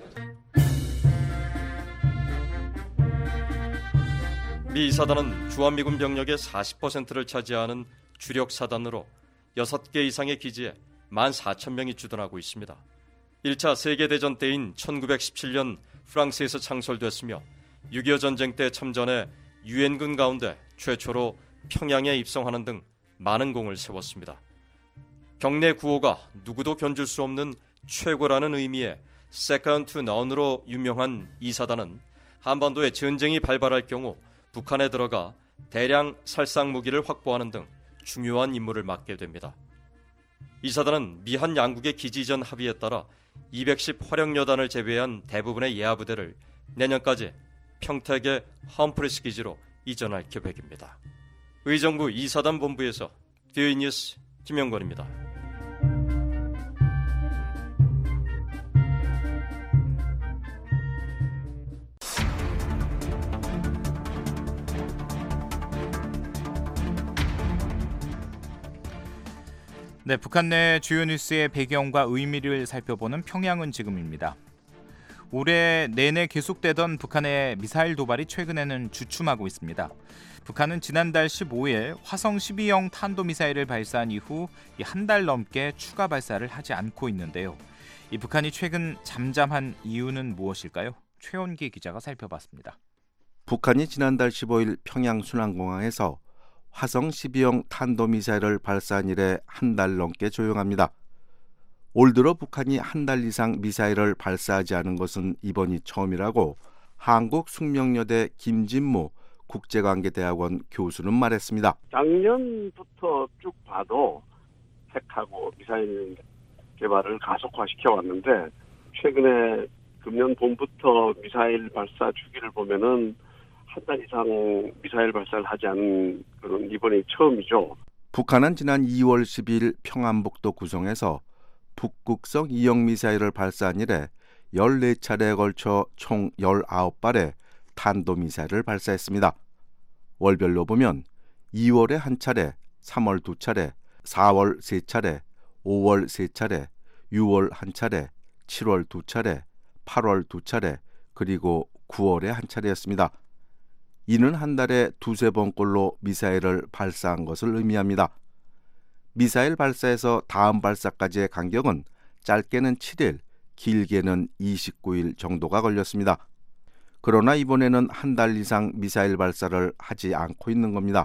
Speaker 15: 미 이사단은 주한미군 병력의 사십 퍼센트를 차지하는 주력 사단으로 여섯 개 이상의 기지에 만 사천 명이 주둔하고 있습니다. 일 차 세계대전 때인 천구백십칠 년 프랑스에서 창설됐으며 육이오 전쟁 때 참전해 유엔군 가운데 최초로 평양에 입성하는 등 많은 공을 세웠습니다. 경내 구호가 누구도 견줄 수 없는 최고라는 의미의 Second to None으로 유명한 이 사단은 한반도에 전쟁이 발발할 경우 북한에 들어가 대량 살상 무기를 확보하는 등 중요한 임무를 맡게 됩니다. 이 사단은 미한 양국의 기지 이전 합의에 따라 이백십 화력여단을 제외한 대부분의 예하부대를 내년까지 평택의 험프리스 기지로 이전할 계획입니다. 의정부 이 사단 본부에서 뷰이 뉴스 김영권입니다.
Speaker 3: 네, 북한 내 주요 뉴스의 배경과 의미를 살펴보는 평양은 지금입니다. 올해 내내 계속되던 북한의 미사일 도발이 최근에는 주춤하고 있습니다. 북한은 지난달 십오일 화성 십이형 탄도미사일을 발사한 이후 한 달 넘게 추가 발사를 하지 않고 있는데요. 이 북한이 최근 잠잠한 이유는 무엇일까요? 최원기 기자가 살펴봤습니다.
Speaker 2: 북한이 지난달 십오일 평양 순환공항에서 화성 십이형 탄도미사일을 발사한 이래 한 달 넘게 조용합니다. 올 들어 북한이 한 달 이상 미사일을 발사하지 않은 것은 이번이 처음이라고 한국숙명여대 김진무 국제관계대학원 교수는 말했습니다.
Speaker 19: 작년부터 쭉 봐도 핵하고 미사일 개발을 가속화시켜 왔는데 최근에 금년 봄부터 미사일 발사 주기를 보면은 한 달 이상 미사일 발사를 하지 않은 그런 이번이 처음이죠.
Speaker 2: 북한은 지난 이월 십이일 평안북도 구성에서 북극성 이형 미사일을 발사한 이래 열네 차례에 걸쳐 총 열아홉 발의 탄도미사일을 발사했습니다. 월별로 보면 이월에 한 차례, 삼월 두 차례, 사월 세 차례, 오월 세 차례, 유월 한 차례, 칠월 두 차례, 팔월 두 차례, 그리고 구월에 한 차례였습니다. 이는 한 달에 두세 번꼴로 미사일을 발사한 것을 의미합니다. 미사일 발사에서 다음 발사까지의 간격은 짧게는 칠일, 길게는 이십구일 정도가 걸렸습니다. 그러나 이번에는 한 달 이상 미사일 발사를 하지 않고 있는 겁니다.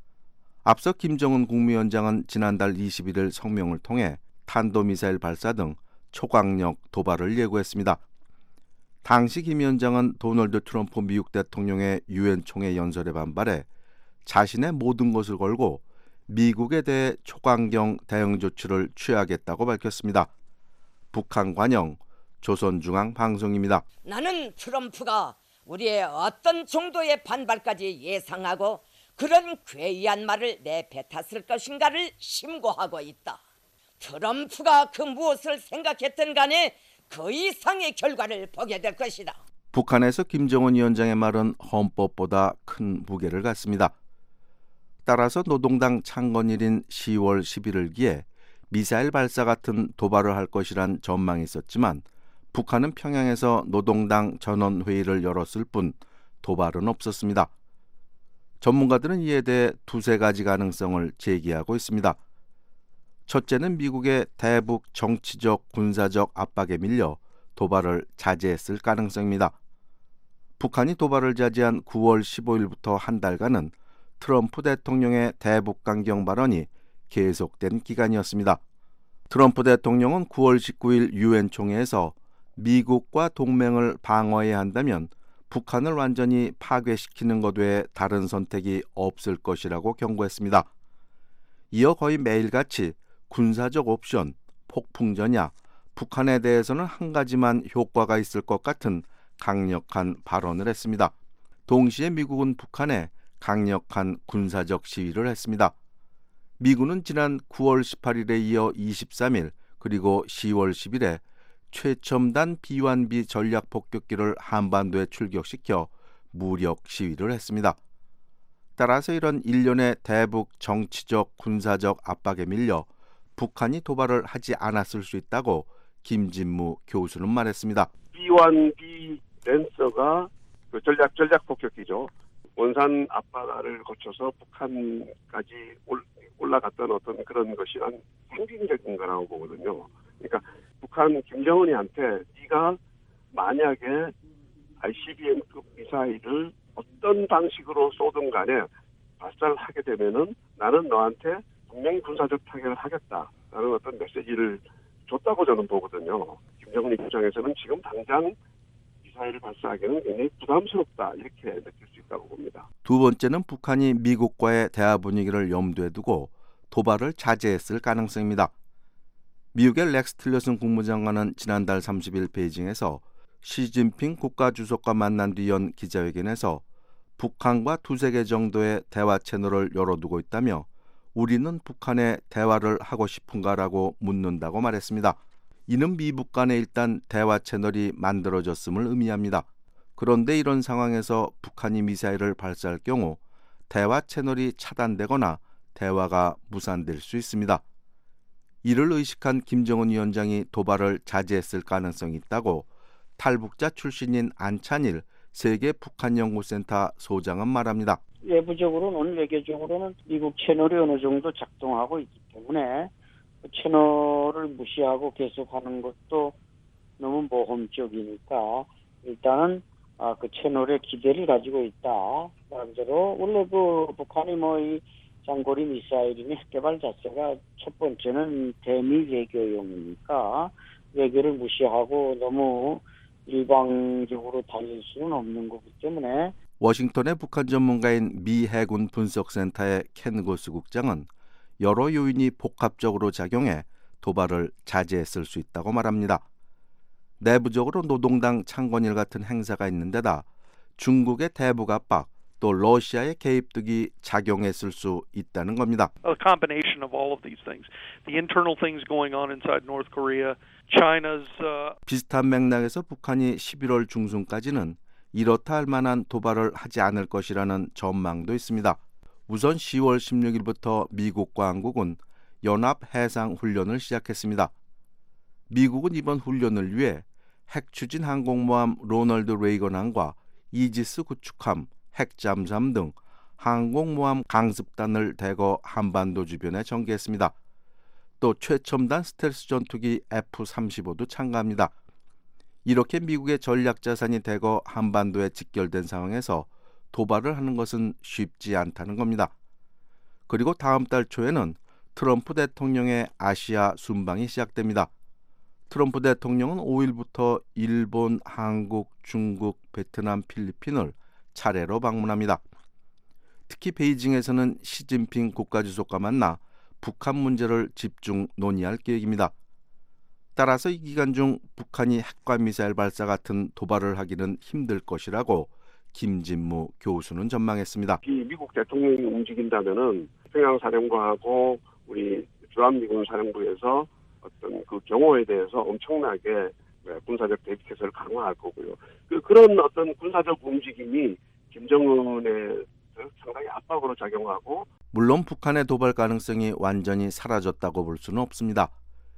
Speaker 2: 앞서 김정은 국무위원장은 지난달 이십일일 성명을 통해 탄도미사일 발사 등 초강력 도발을 예고했습니다. 당시 김 위원장은 도널드 트럼프 미국 대통령의 유엔 총회 연설에 반발해 자신의 모든 것을 걸고 미국에 대해 초강경 대응 조치를 취하겠다고 밝혔습니다. 북한 관영 조선중앙방송입니다.
Speaker 20: 나는 트럼프가 우리의 어떤 정도의 반발까지 예상하고 그런 괴이한 말을 내뱉었을 것인가를 심고하고 있다. 트럼프가 그 무엇을 생각했든 간에 그 이상의 결과를 보게 될 것이다.
Speaker 2: 북한에서 김정은 위원장의 말은 헌법보다 큰 무게를 갖습니다. 따라서 노동당 창건일인 시월 십일일기에 미사일 발사 같은 도발을 할 것이란 전망이 있었지만 북한은 평양에서 노동당 전원회의를 열었을 뿐 도발은 없었습니다. 전문가들은 이에 대해 두세 가지 가능성을 제기하고 있습니다. 첫째는 미국의 대북 정치적 군사적 압박에 밀려 도발을 자제했을 가능성입니다. 북한이 도발을 자제한 구월 십오일부터 한 달간은 트럼프 대통령의 대북 강경 발언이 계속된 기간이었습니다. 트럼프 대통령은 구월 십구일 유엔 총회에서 미국과 동맹을 방어해야 한다면 북한을 완전히 파괴시키는 것 외에 다른 선택이 없을 것이라고 경고했습니다. 이어 거의 매일같이 군사적 옵션, 폭풍전야, 북한에 대해서는 한 가지만 효과가 있을 것 같은 강력한 발언을 했습니다. 동시에 미국은 북한에 강력한 군사적 시위를 했습니다. 미군은 지난 구월 십팔일에 이어 이십삼일 그리고 시월 십일에 최첨단 비완비 전략 폭격기를 한반도에 출격시켜 무력 시위를 했습니다. 따라서 이런 일련의 대북 정치적 군사적 압박에 밀려 북한이 도발을 하지 않았을 수 있다고 김진무 교수는 말했습니다.
Speaker 19: 비완비 랜서가 그 전략 전략 폭격기죠. 원산 앞바다를 거쳐서 북한까지 올라갔던 어떤 그런 것이 난 상징적인 거라고 보거든요. 그러니까 북한 김정은이한테 네가 만약에 아이씨비엠급 미사일을 어떤 방식으로 쏘든 간에 발사를 하게 되면은 나는 너한테 분명히 군사적 타격을 하겠다라는 어떤 메시지를 줬다고 저는 보거든요. 김정은 입장에서는 지금 당장 미사일을 발사하기는 굉장히 부담스럽다 이렇게 느낄 수 있다고 봅니다.
Speaker 2: 두 번째는 북한이 미국과의 대화 분위기를 염두에 두고 도발을 자제했을 가능성입니다. 미국의 렉스 틸러슨 국무장관은 지난달 삼십 일 베이징에서 시진핑 국가주석과 만난 뒤 연 기자회견에서 북한과 두세 개 정도의 대화 채널을 열어두고 있다며 우리는 북한에 대화를 하고 싶은가라고 묻는다고 말했습니다. 이는 미북 간에 일단 대화 채널이 만들어졌음을 의미합니다. 그런데 이런 상황에서 북한이 미사일을 발사할 경우 대화 채널이 차단되거나 대화가 무산될 수 있습니다. 이를 의식한 김정은 위원장이 도발을 자제했을 가능성이 있다고 탈북자 출신인 안찬일 세계 북한연구센터 소장은 말합니다.
Speaker 21: 외부적으로는 외교적으로는 미국 채널이 어느 정도 작동하고 있기 때문에 그 채널을 무시하고 계속하는 것도 너무 모험적이니까 일단은 아, 그 채널에 기대를 가지고 있다. 나름대로 원래 그 북한이 뭐 이 장거리 미사일이니 핵개발 자체가 첫 번째는 대미 외교용이니까 외교를 무시하고 너무 일방적으로 달릴 수는 없는 거기 때문에
Speaker 2: 워싱턴의 북한 전문가인 미 해군 분석센터의 켄 고스 국장은 여러 요인이 복합적으로 작용해 도발을 자제했을 수 있다고 말합니다. 내부적으로 노동당 창건일 같은 행사가 있는 데다 중국의 대북 압박 또 러시아의 개입 등이 작용했을 수 있다는 겁니다.
Speaker 22: A combination of all of these things. The internal things going on inside North Korea, China's uh...
Speaker 2: 비슷한 맥락에서 북한이 십일월 중순까지는 이렇다 할 만한 도발을 하지 않을 것이라는 전망도 있습니다. 우선 시월 십육일부터 미국과 한국은 연합 해상 훈련을 시작했습니다. 미국은 이번 훈련을 위해 핵추진 항공모함 로널드 레이건함과 이지스 구축함, 핵잠수함 등 항공모함 강습단을 대거 한반도 주변에 전개했습니다. 또 최첨단 스텔스 전투기 에프 삼십오도 참가합니다. 이렇게 미국의 전략자산이 대거 한반도에 직결된 상황에서 도발을 하는 것은 쉽지 않다는 겁니다. 그리고 다음 달 초에는 트럼프 대통령의 아시아 순방이 시작됩니다. 트럼프 대통령은 오일부터 일본, 한국, 중국, 베트남, 필리핀을 차례로 방문합니다. 특히 베이징에서는 시진핑 국가주석과 만나 북한 문제를 집중 논의할 계획입니다. 따라서 이 기간 중 북한이 핵과 미사일 발사 같은 도발을 하기는 힘들 것이라고 김진무 교수는 전망했습니다.
Speaker 19: 미국 대통령이 움직인다면은 평양사령부하고 우리 주한미군 사령부에서 어떤 그 경호에 대해서 엄청나게 군사적 대비태세를 강화할 거고요. 그 그런 어떤 군사적 움직임이 김정은에 상당히 압박으로 작용하고
Speaker 2: 물론 북한의 도발 가능성이 완전히 사라졌다고 볼 수는 없습니다.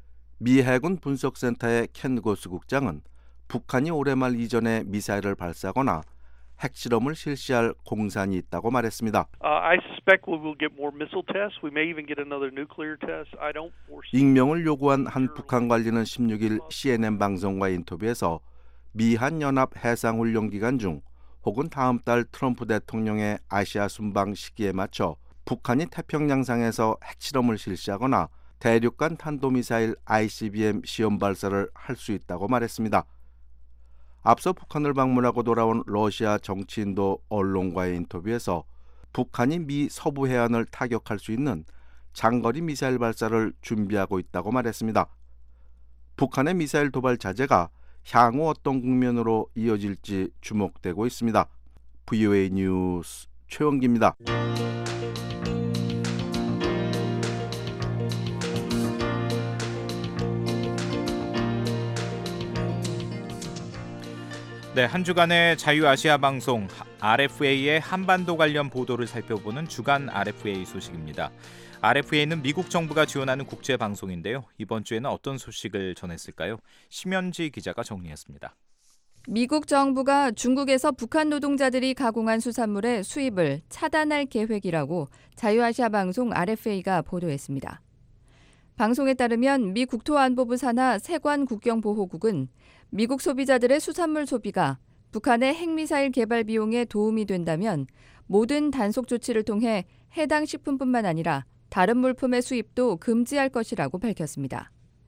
Speaker 2: 미 해군 분석센터의 켄 고스 국장은 북한이 올해 말 이전에 미사일을 발사하거나 핵실험을 실시할 공산이 있다고 말했습니다.
Speaker 22: Uh, I suspect we will get more missile tests. We may even get another nuclear test. I don't foresee.
Speaker 2: 익명을 요구한 한 북한 관리는 십육일 씨엔엔 방송과 인터뷰에서 미한 연합 해상훈련 기간 중 혹은 다음 달 트럼프 대통령의 아시아 순방 시기에 맞춰 북한이 태평양상에서 핵실험을 실시하거나 대륙간 탄도미사일 아이씨비엠 시험 발사를 할 수 있다고 말했습니다. 앞서 북한을 방문하고 돌아온 러시아 정치인도 언론과의 인터뷰에서 북한이 미 서부 해안을 타격할 수 있는 장거리 미사일 발사를 준비하고 있다고 말했습니다. 북한의 미사일 도발 자제가 향후 어떤 국면으로 이어질지 주목되고 있습니다. 브이오에이 뉴스 최원기입니다.
Speaker 3: 네, 한 주간의 자유아시아 방송 알에프에이의 한반도 관련 보도를 살펴보는 주간 알에프에이 소식입니다. 알에프에이는 미국 정부가 지원하는 국제 방송인데요. 이번 주에는 어떤 소식을 전했을까요? 심현지 기자가 정리했습니다.
Speaker 23: 미국 정부가 중국에서 북한 노동자들이 가공한 수산물의 수입을 차단할 계획이라고 자유아시아 방송 알에프에이가 보도했습니다. 방송에 따르면 미 국토안보부 산하 세관 국경보호국은 미국 소비자들의 수산물 소비가 북한의 핵미사일 개발 비용에 도움이 된다면 모든 단속 조치를 통해 해당 식품뿐만 아니라 다른 물품의 수입도 금지할 것이라고 밝혔습니다.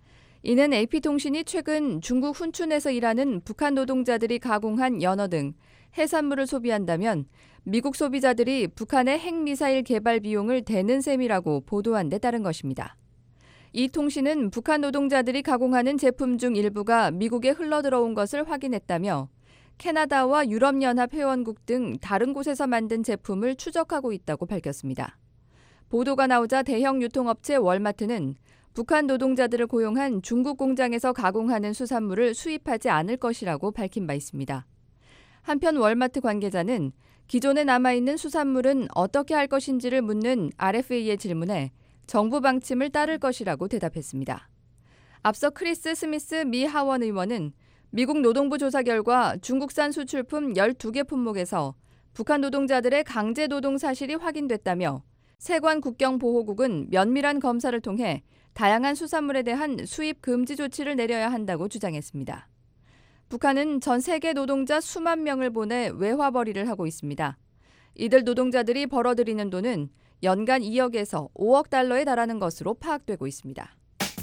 Speaker 23: 이는 에이피통신이 최근 중국 훈춘에서 일하는 북한 노동자들이 가공한 연어 등 해산물을 소비한다면 미국 소비자들이 북한의 핵미사일 개발 비용을 대는 셈이라고 보도한 데 따른 것입니다. 이 통신은 북한 노동자들이 가공하는 제품 중 일부가 미국에 흘러들어온 것을 확인했다며 캐나다와 유럽연합 회원국 등 다른 곳에서 만든 제품을 추적하고 있다고 밝혔습니다. 보도가 나오자 대형 유통업체 월마트는 북한 노동자들을 고용한 중국 공장에서 가공하는 수산물을 수입하지 않을 것이라고 밝힌 바 있습니다. 한편 월마트 관계자는 기존에 남아있는 수산물은 어떻게 할 것인지를 묻는 알에프에이의 질문에 정부 방침을 따를 것이라고 대답했습니다. 앞서 크리스 스미스 미 하원 의원은 미국 노동부 조사 결과 중국산 수출품 열두 개 품목에서 북한 노동자들의 강제 노동 사실이 확인됐다며 세관 국경보호국은 면밀한 검사를 통해 다양한 수산물에 대한 수입 금지 조치를 내려야 한다고 주장했습니다. 북한은 전 세계 노동자 수만 명을 보내 외화벌이를 하고 있습니다. 이들 노동자들이 벌어들이는 돈은 연간 이억에서 오억 달러에 달하는 것으로 파악되고 있습니다.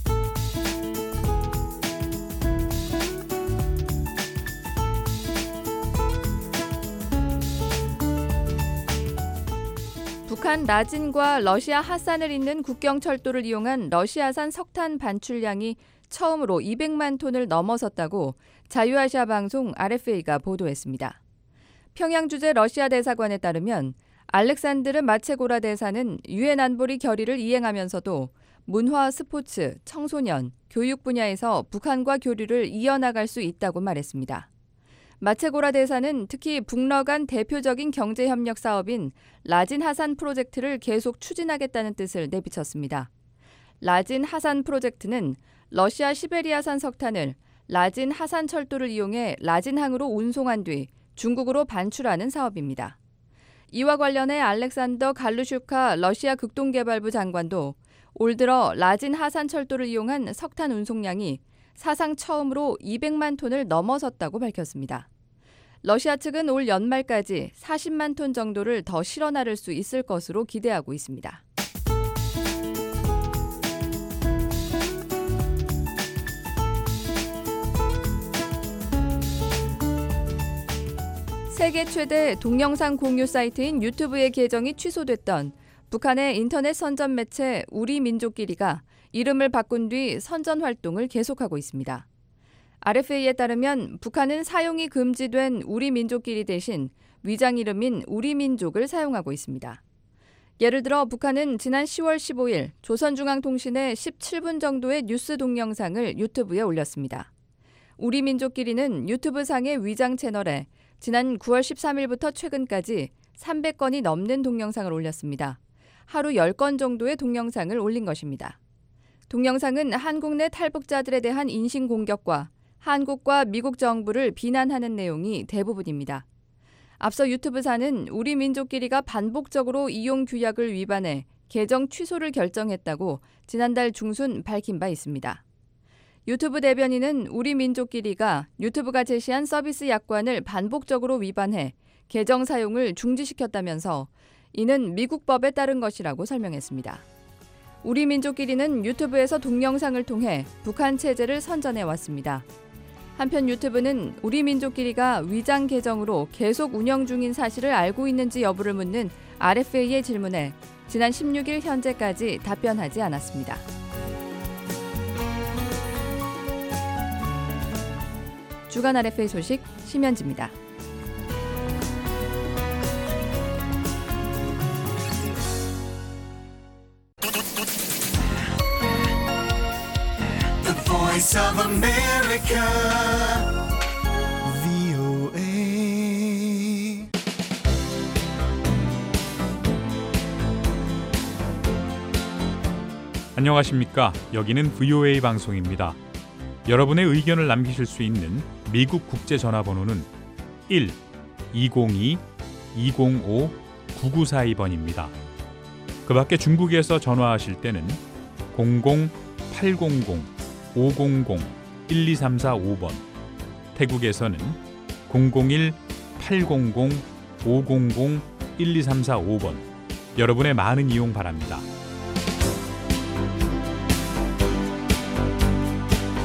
Speaker 23: 북한 라진과 러시아 하산을 잇는 국경철도를 이용한 러시아산 석탄 반출량이 처음으로 이백만 톤을 넘어섰다고 자유아시아 방송 알에프에이가 보도했습니다. 평양 주재 러시아 대사관에 따르면 알렉산드르 마체고라 대사는 유엔 안보리 결의를 이행하면서도 문화, 스포츠, 청소년, 교육 분야에서 북한과 교류를 이어나갈 수 있다고 말했습니다. 마체고라 대사는 특히 북러 간 대표적인 경제협력 사업인 라진 하산 프로젝트를 계속 추진하겠다는 뜻을 내비쳤습니다. 라진 하산 프로젝트는 러시아 시베리아산 석탄을 라진 하산 철도를 이용해 라진항으로 운송한 뒤 중국으로 반출하는 사업입니다. 이와 관련해 알렉산더 갈루슈카 러시아 극동개발부 장관도 올 들어 라진 하산 철도를 이용한 석탄 운송량이 사상 처음으로 이백만 톤을 넘어섰다고 밝혔습니다. 러시아 측은 올 연말까지 사십만 톤 정도를 더 실어 나를 수 있을 것으로 기대하고 있습니다. 세계 최대 동영상 공유 사이트인 유튜브의 계정이 취소됐던 북한의 인터넷 선전 매체 우리민족끼리가 이름을 바꾼 뒤 선전 활동을 계속하고 있습니다. 알에프에이에 따르면 북한은 사용이 금지된 우리민족끼리 대신 위장 이름인 우리민족을 사용하고 있습니다. 예를 들어 북한은 지난 시월 십오일 조선중앙통신의 십칠 분 정도의 뉴스 동영상을 유튜브에 올렸습니다. 우리민족끼리는 유튜브상의 위장 채널에 지난 구월 십삼일부터 최근까지 삼백 건이 넘는 동영상을 올렸습니다. 하루 열 건 정도의 동영상을 올린 것입니다. 동영상은 한국 내 탈북자들에 대한 인신공격과 한국과 미국 정부를 비난하는 내용이 대부분입니다. 앞서 유튜브사는 우리민족끼리가 반복적으로 이용 규약을 위반해 계정 취소를 결정했다고 지난달 중순 밝힌 바 있습니다. 유튜브 대변인은 우리민족끼리가 유튜브가 제시한 서비스 약관을 반복적으로 위반해 계정 사용을 중지시켰다면서 이는 미국 법에 따른 것이라고 설명했습니다. 우리민족끼리는 유튜브에서 동영상을 통해 북한 체제를 선전해 왔습니다. 한편 유튜브는 우리민족끼리가 위장 계정으로 계속 운영 중인 사실을 알고 있는지 여부를 묻는 알에프에이의 질문에 지난 십육일 현재까지 답변하지 않았습니다. 주간 알에프에이 소식 심현지입니다.
Speaker 1: The Voice of America, 브이오에이.
Speaker 4: 안녕하십니까? 여기는 브이오에이 방송입니다. 여러분의 의견을 남기실 수 있는 미국 국제 전화번호는 일 이공이 이공오 구구사이 번입니다. 그 밖에 중국에서 전화하실 때는 공공 팔공공 오공공 일이삼사오 번, 태국에서는 공공일 팔공공 오공공 일이삼사오 번, 여러분의 많은 이용 바랍니다.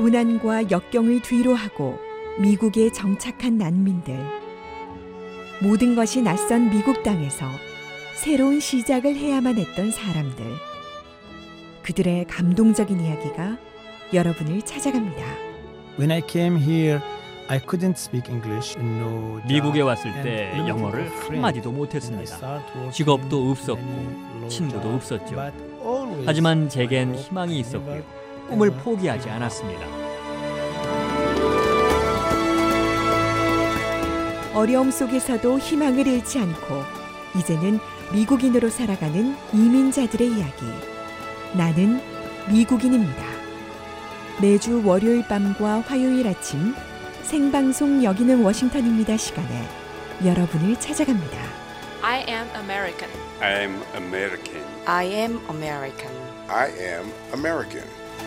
Speaker 7: 고난과 역경을 뒤로하고 미국에 정착한 난민들. 모든 것이 낯선 미국 땅에서 새로운 시작을 해야만 했던 사람들. 그들의 감동적인 이야기가 여러분을 찾아갑니다.
Speaker 8: When I came here, I couldn't speak English. No.
Speaker 9: 미국에 왔을 때 영어를 한마디도 못했습니다. 직업도 없었고 친구도 없었죠. 하지만 제겐 희망이 있었고요. 꿈을 포기하지 않았습니다.
Speaker 7: 어려움 속에서도 희망을 잃지 않고 이제는 미국인으로 살아가는 이민자들의 이야기. 나는 미국인입니다. 매주 월요일 밤과 화요일 아침 생방송 여기는 워싱턴입니다 시간에 여러분을 찾아갑니다.
Speaker 24: I am American.
Speaker 25: I am American.
Speaker 24: I am American.
Speaker 25: I am American.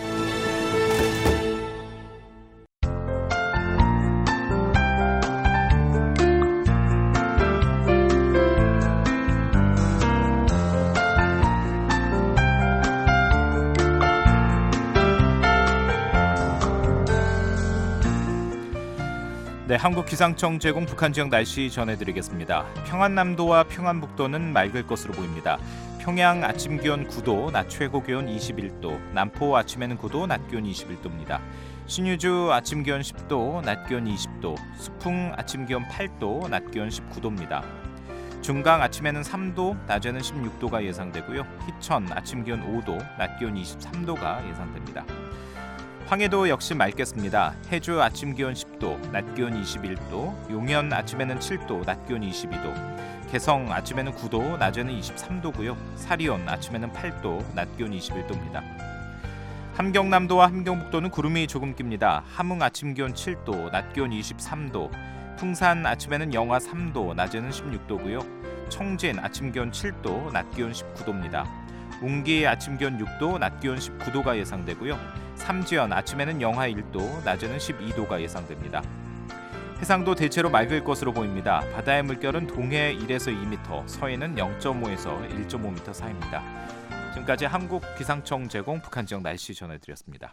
Speaker 3: 네, 한국기상청 제공 북한 지역 날씨 전해드리겠습니다. 평안남도와 평안북도는 맑을 것으로 보입니다. 평양 아침 기온 구 도, 낮 최고 기온 이십일 도, 남포 아침에는 구 도, 낮 기온 이십일 도입니다. 신유주 아침 기온 십 도, 낮 기온 이십 도, 수풍 아침 기온 팔 도, 낮 기온 십구 도입니다. 중강 아침에는 삼 도, 낮에는 십육 도가 예상되고요. 희천 아침 기온 오 도, 낮 기온 이십삼 도가 예상됩니다. 황해도 역시 맑겠습니다. 해주 아침 기온 십 도, 낮 기온 이십일 도, 용현 아침에는 칠 도, 낮 기온 이십이 도, 개성 아침에는 구 도, 낮에는 이십삼 도고요. 사리온 아침에는 팔 도, 낮 기온 이십일 도입니다. 함경남도와 함경북도는 구름이 조금 낍니다. 함흥 아침 기온 칠 도, 낮 기온 이십삼 도, 풍산 아침에는 영하 삼 도, 낮에는 십육 도고요. 청진 아침 기온 칠 도, 낮 기온 십구 도입니다. 웅기 아침 기온 육 도, 낮 기온 십구 도가 예상되고요. 삼지연 아침에는 영하 일 도, 낮에는 십이 도가 예상됩니다. 해상도 대체로 맑을 것으로 보입니다. 바다의 물결은 동해 일에서 이 미터, 서해는 영 점 오에서 일 점 오 미터 사이입니다. 지금까지 한국기상청 제공 북한 지역 날씨 전해드렸습니다.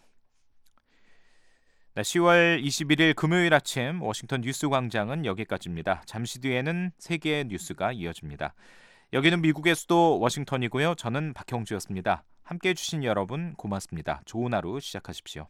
Speaker 3: 네, 시월 이십일일 금요일 아침 워싱턴 뉴스 광장은 여기까지입니다. 잠시 뒤에는 세계의 뉴스가 이어집니다. 여기는 미국의 수도 워싱턴이고요. 저는 박형주였습니다. 함께해 주신 여러분 고맙습니다. 좋은 하루 시작하십시오.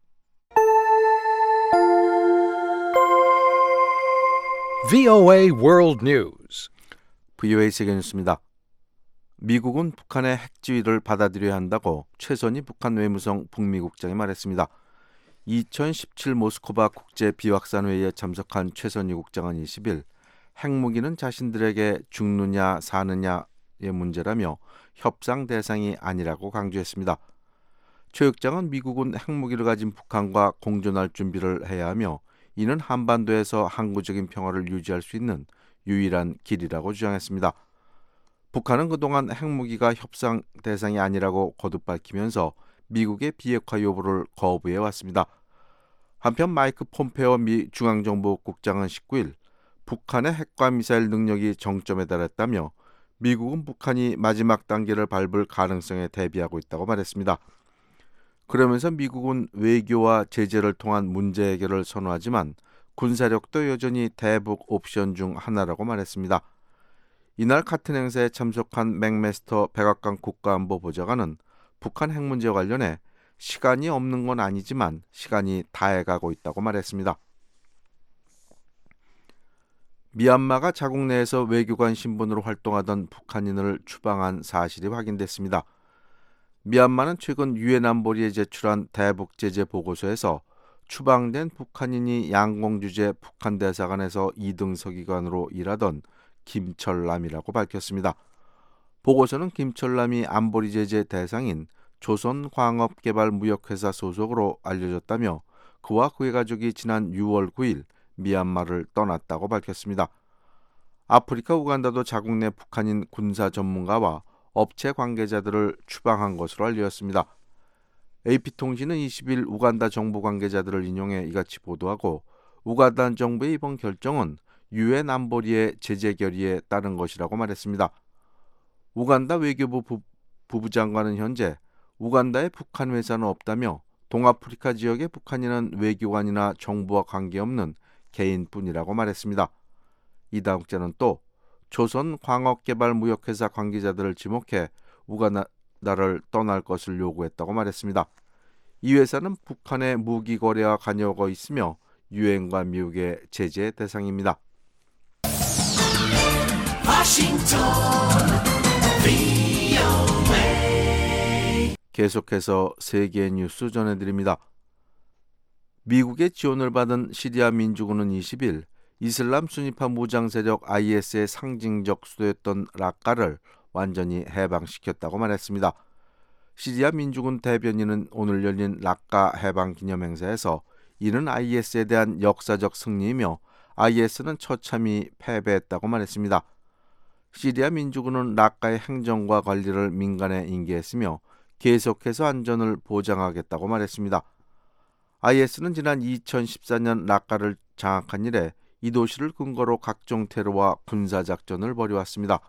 Speaker 2: 브이오에이 World News. 브이오에이 세계 뉴스입니다. 미국은 북한의 핵지휘를 받아들여야 한다고 최선희 북한 외무성 북미국장이 말했습니다. 이천십칠 모스크바 국제 비확산회의에 참석한 최선희 국장은 이십일 핵무기는 자신들에게 죽느냐 사느냐의 문제라며 협상 대상이 아니라고 강조했습니다. 최 국장은 미국은 핵무기를 가진 북한과 공존할 준비를 해야 하며 이는 한반도에서 항구적인 평화를 유지할 수 있는 유일한 길이라고 주장했습니다. 북한은 그동안 핵무기가 협상 대상이 아니라고 거듭 밝히면서 미국의 비핵화 여부를 거부해 왔습니다. 한편 마이크 폼페오 미 중앙정보국 국장은 십구일 북한의 핵과 미사일 능력이 정점에 달했다며 미국은 북한이 마지막 단계를 밟을 가능성에 대비하고 있다고 말했습니다. 그러면서 미국은 외교와 제재를 통한 문제 해결을 선호하지만 군사력도 여전히 대북 옵션 중 하나라고 말했습니다. 이날 같은 행사에 참석한 맥메스터 백악관 국가안보보좌관은 북한 핵 문제와 관련해 시간이 없는 건 아니지만 시간이 다해가고 있다고 말했습니다. 미얀마가 자국 내에서 외교관 신분으로 활동하던 북한인을 추방한 사실이 확인됐습니다. 미얀마는 최근 유엔 안보리에 제출한 대북 제재 보고서에서 추방된 북한인이 양공주재 북한 대사관에서 이 등 서기관으로 일하던 김철남이라고 밝혔습니다. 보고서는 김철남이 안보리 제재 대상인 조선광업개발무역회사 소속으로 알려졌다며 그와 그의 가족이 지난 유월 구일 미얀마를 떠났다고 밝혔습니다. 아프리카 우간다도 자국 내 북한인 군사 전문가와 업체 관계자들을 추방한 것으로 알려졌습니다. 에이피통신은 이십일 우간다 정부 관계자들을 인용해 이같이 보도하고 우간다 정부의 이번 결정은 유엔 안보리의 제재 결의에 따른 것이라고 말했습니다. 우간다 외교부 부, 부부장관은 현재 우간다에 북한 회사는 없다며 동아프리카 지역의 북한인은 외교관이나 정부와 관계없는 개인뿐이라고 말했습니다. 이 당국자는 또 조선광업개발무역회사 관계자들을 지목해 우간다를 떠날 것을 요구했다고 말했습니다. 이 회사는 북한의 무기 거래와 관여가 있으며 유엔과 미국의 제재 대상입니다.
Speaker 1: 워싱턴 브이오에이
Speaker 2: 계속해서 세계 뉴스 전해드립니다. 미국의 지원을 받은 시리아 민주군은 이십 일 이슬람 순위파 무장 세력 아이에스의 상징적 수도였던 라카를 완전히 해방시켰다고 말했습니다. 시리아 민주군 대변인은 오늘 열린 라카 해방 기념 행사에서 이는 아이에스에 대한 역사적 승리이며 아이에스는 처참히 패배했다고 말했습니다. 시리아 민주군은 라카의 행정과 관리를 민간에 인계했으며 계속해서 안전을 보장하겠다고 말했습니다. 아이에스는 지난 이천십사 년 라카를 장악한 이래 이 도시를 근거로 각종 테러와 군사작전을 벌여왔습니다.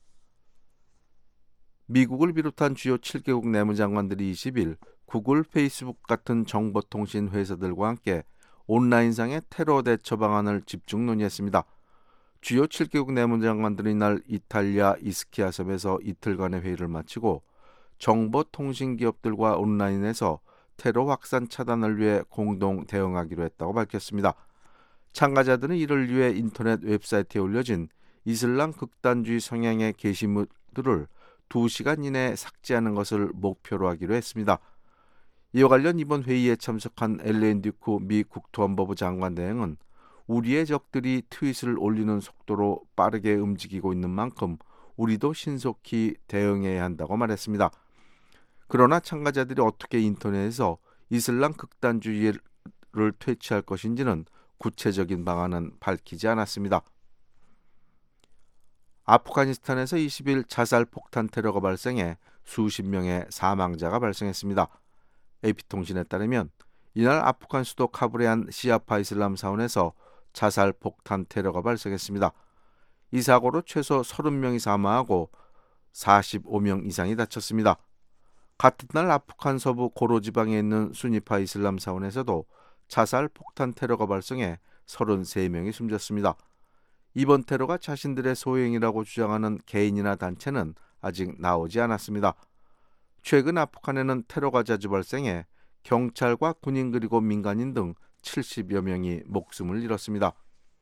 Speaker 2: 미국을 비롯한 주요 칠 개국 내무장관들이 이십 일 구글, 페이스북 같은 정보통신 회사들과 함께 온라인상의 테러 대처 방안을 집중 논의했습니다. 주요 칠 개국 내무장관들이 이날 이탈리아 이스키아 섬에서 이틀간의 회의를 마치고 정보통신기업들과 온라인에서 테러 확산 차단을 위해 공동 대응하기로 했다고 밝혔습니다. 참가자들은 이를 위해 인터넷 웹사이트에 올려진 이슬람 극단주의 성향의 게시물들을 두 시간 이내에 삭제하는 것을 목표로 하기로 했습니다. 이와 관련 이번 회의에 참석한 엘레인 듀크 미 국토안보부 장관 대행은 우리의 적들이 트윗을 올리는 속도로 빠르게 움직이고 있는 만큼 우리도 신속히 대응해야 한다고 말했습니다. 그러나 참가자들이 어떻게 인터넷에서 이슬람 극단주의를 퇴치할 것인지는 구체적인 방안은 밝히지 않았습니다. 아프가니스탄에서 이십 일 자살 폭탄 테러가 발생해 수십 명의 사망자가 발생했습니다. 에이피통신에 따르면 이날 아프간 수도 카불의 한 시아파 이슬람 사원에서 자살 폭탄 테러가 발생했습니다. 이 사고로 최소 서른 명이 사망하고 사십오 명 이상이 다쳤습니다. 같은 날 아프간 서부 고로 지방에 있는 수니파 이슬람 사원에서도 자살 폭탄 테러가 발생해 서른세 명이 숨졌습니다. 이번 테러가 자신들의 소행이라고 주장하는 개인이나 단체는 아직 나오지 않았습니다. 최근 아프간에는 테러가 자주 발생해 경찰과 군인 그리고 민간인 등 칠십여 명이 목숨을 잃었습니다.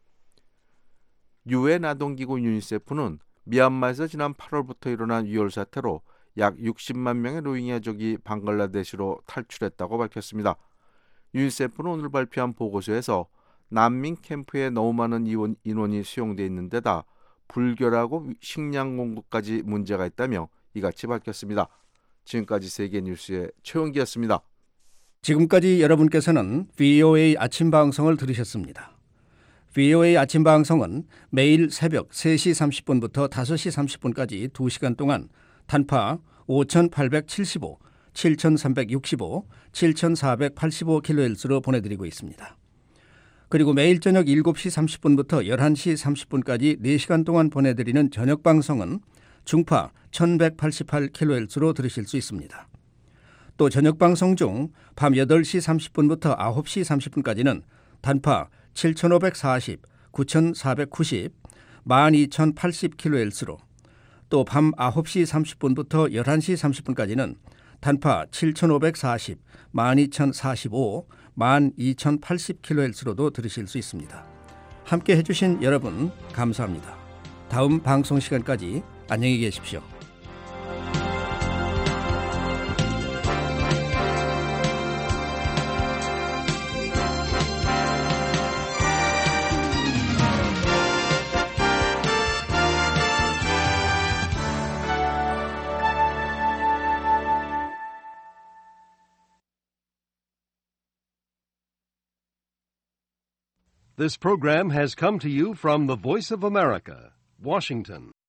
Speaker 2: 유엔 아동기구 유니세프는 미얀마에서 지난 팔월부터 일어난 위월 사태로 약 육십만 명의 로힝야족이 방글라데시로 탈출했다고 밝혔습니다. 유니세프는 오늘 발표한 보고서에서 난민 캠프에 너무 많은 인원이 수용돼 있는 데다 불결하고 식량 공급까지 문제가 있다며 이같이 밝혔습니다. 지금까지 세계뉴스의 최원기였습니다.
Speaker 6: 지금까지 여러분께서는 브이오에이 아침 방송을 들으셨습니다. 브이오에이 아침 방송은 매일 새벽 세 시 삼십 분부터 다섯 시 삼십 분까지 두 시간 동안 단파 오천팔백칠십오, 칠천삼백육십오, 칠천사백팔십오 킬로헤르츠로 보내드리고 있습니다. 그리고 매일 저녁 일곱 시 삼십 분부터 열한 시 삼십 분까지 네 시간 동안 보내드리는 저녁 방송은 중파 천백팔십팔 킬로헤르츠로 들으실 수 있습니다. 또 저녁 방송 중 밤 여덟 시 삼십 분부터 아홉 시 삼십 분까지는 단파 칠천오백사십, 구천사백구십, 만 이천팔십 킬로헤르츠로 또 밤 아홉 시 삼십 분부터 열한 시 삼십 분까지는 단파 칠천오백사십, 만 이천사십오, 만 이천팔십 킬로헤르츠로도 들으실 수 있습니다. 함께 해주신 여러분 감사합니다. 다음 방송 시간까지 안녕히 계십시오.
Speaker 10: This program has come to you from the Voice of America, Washington.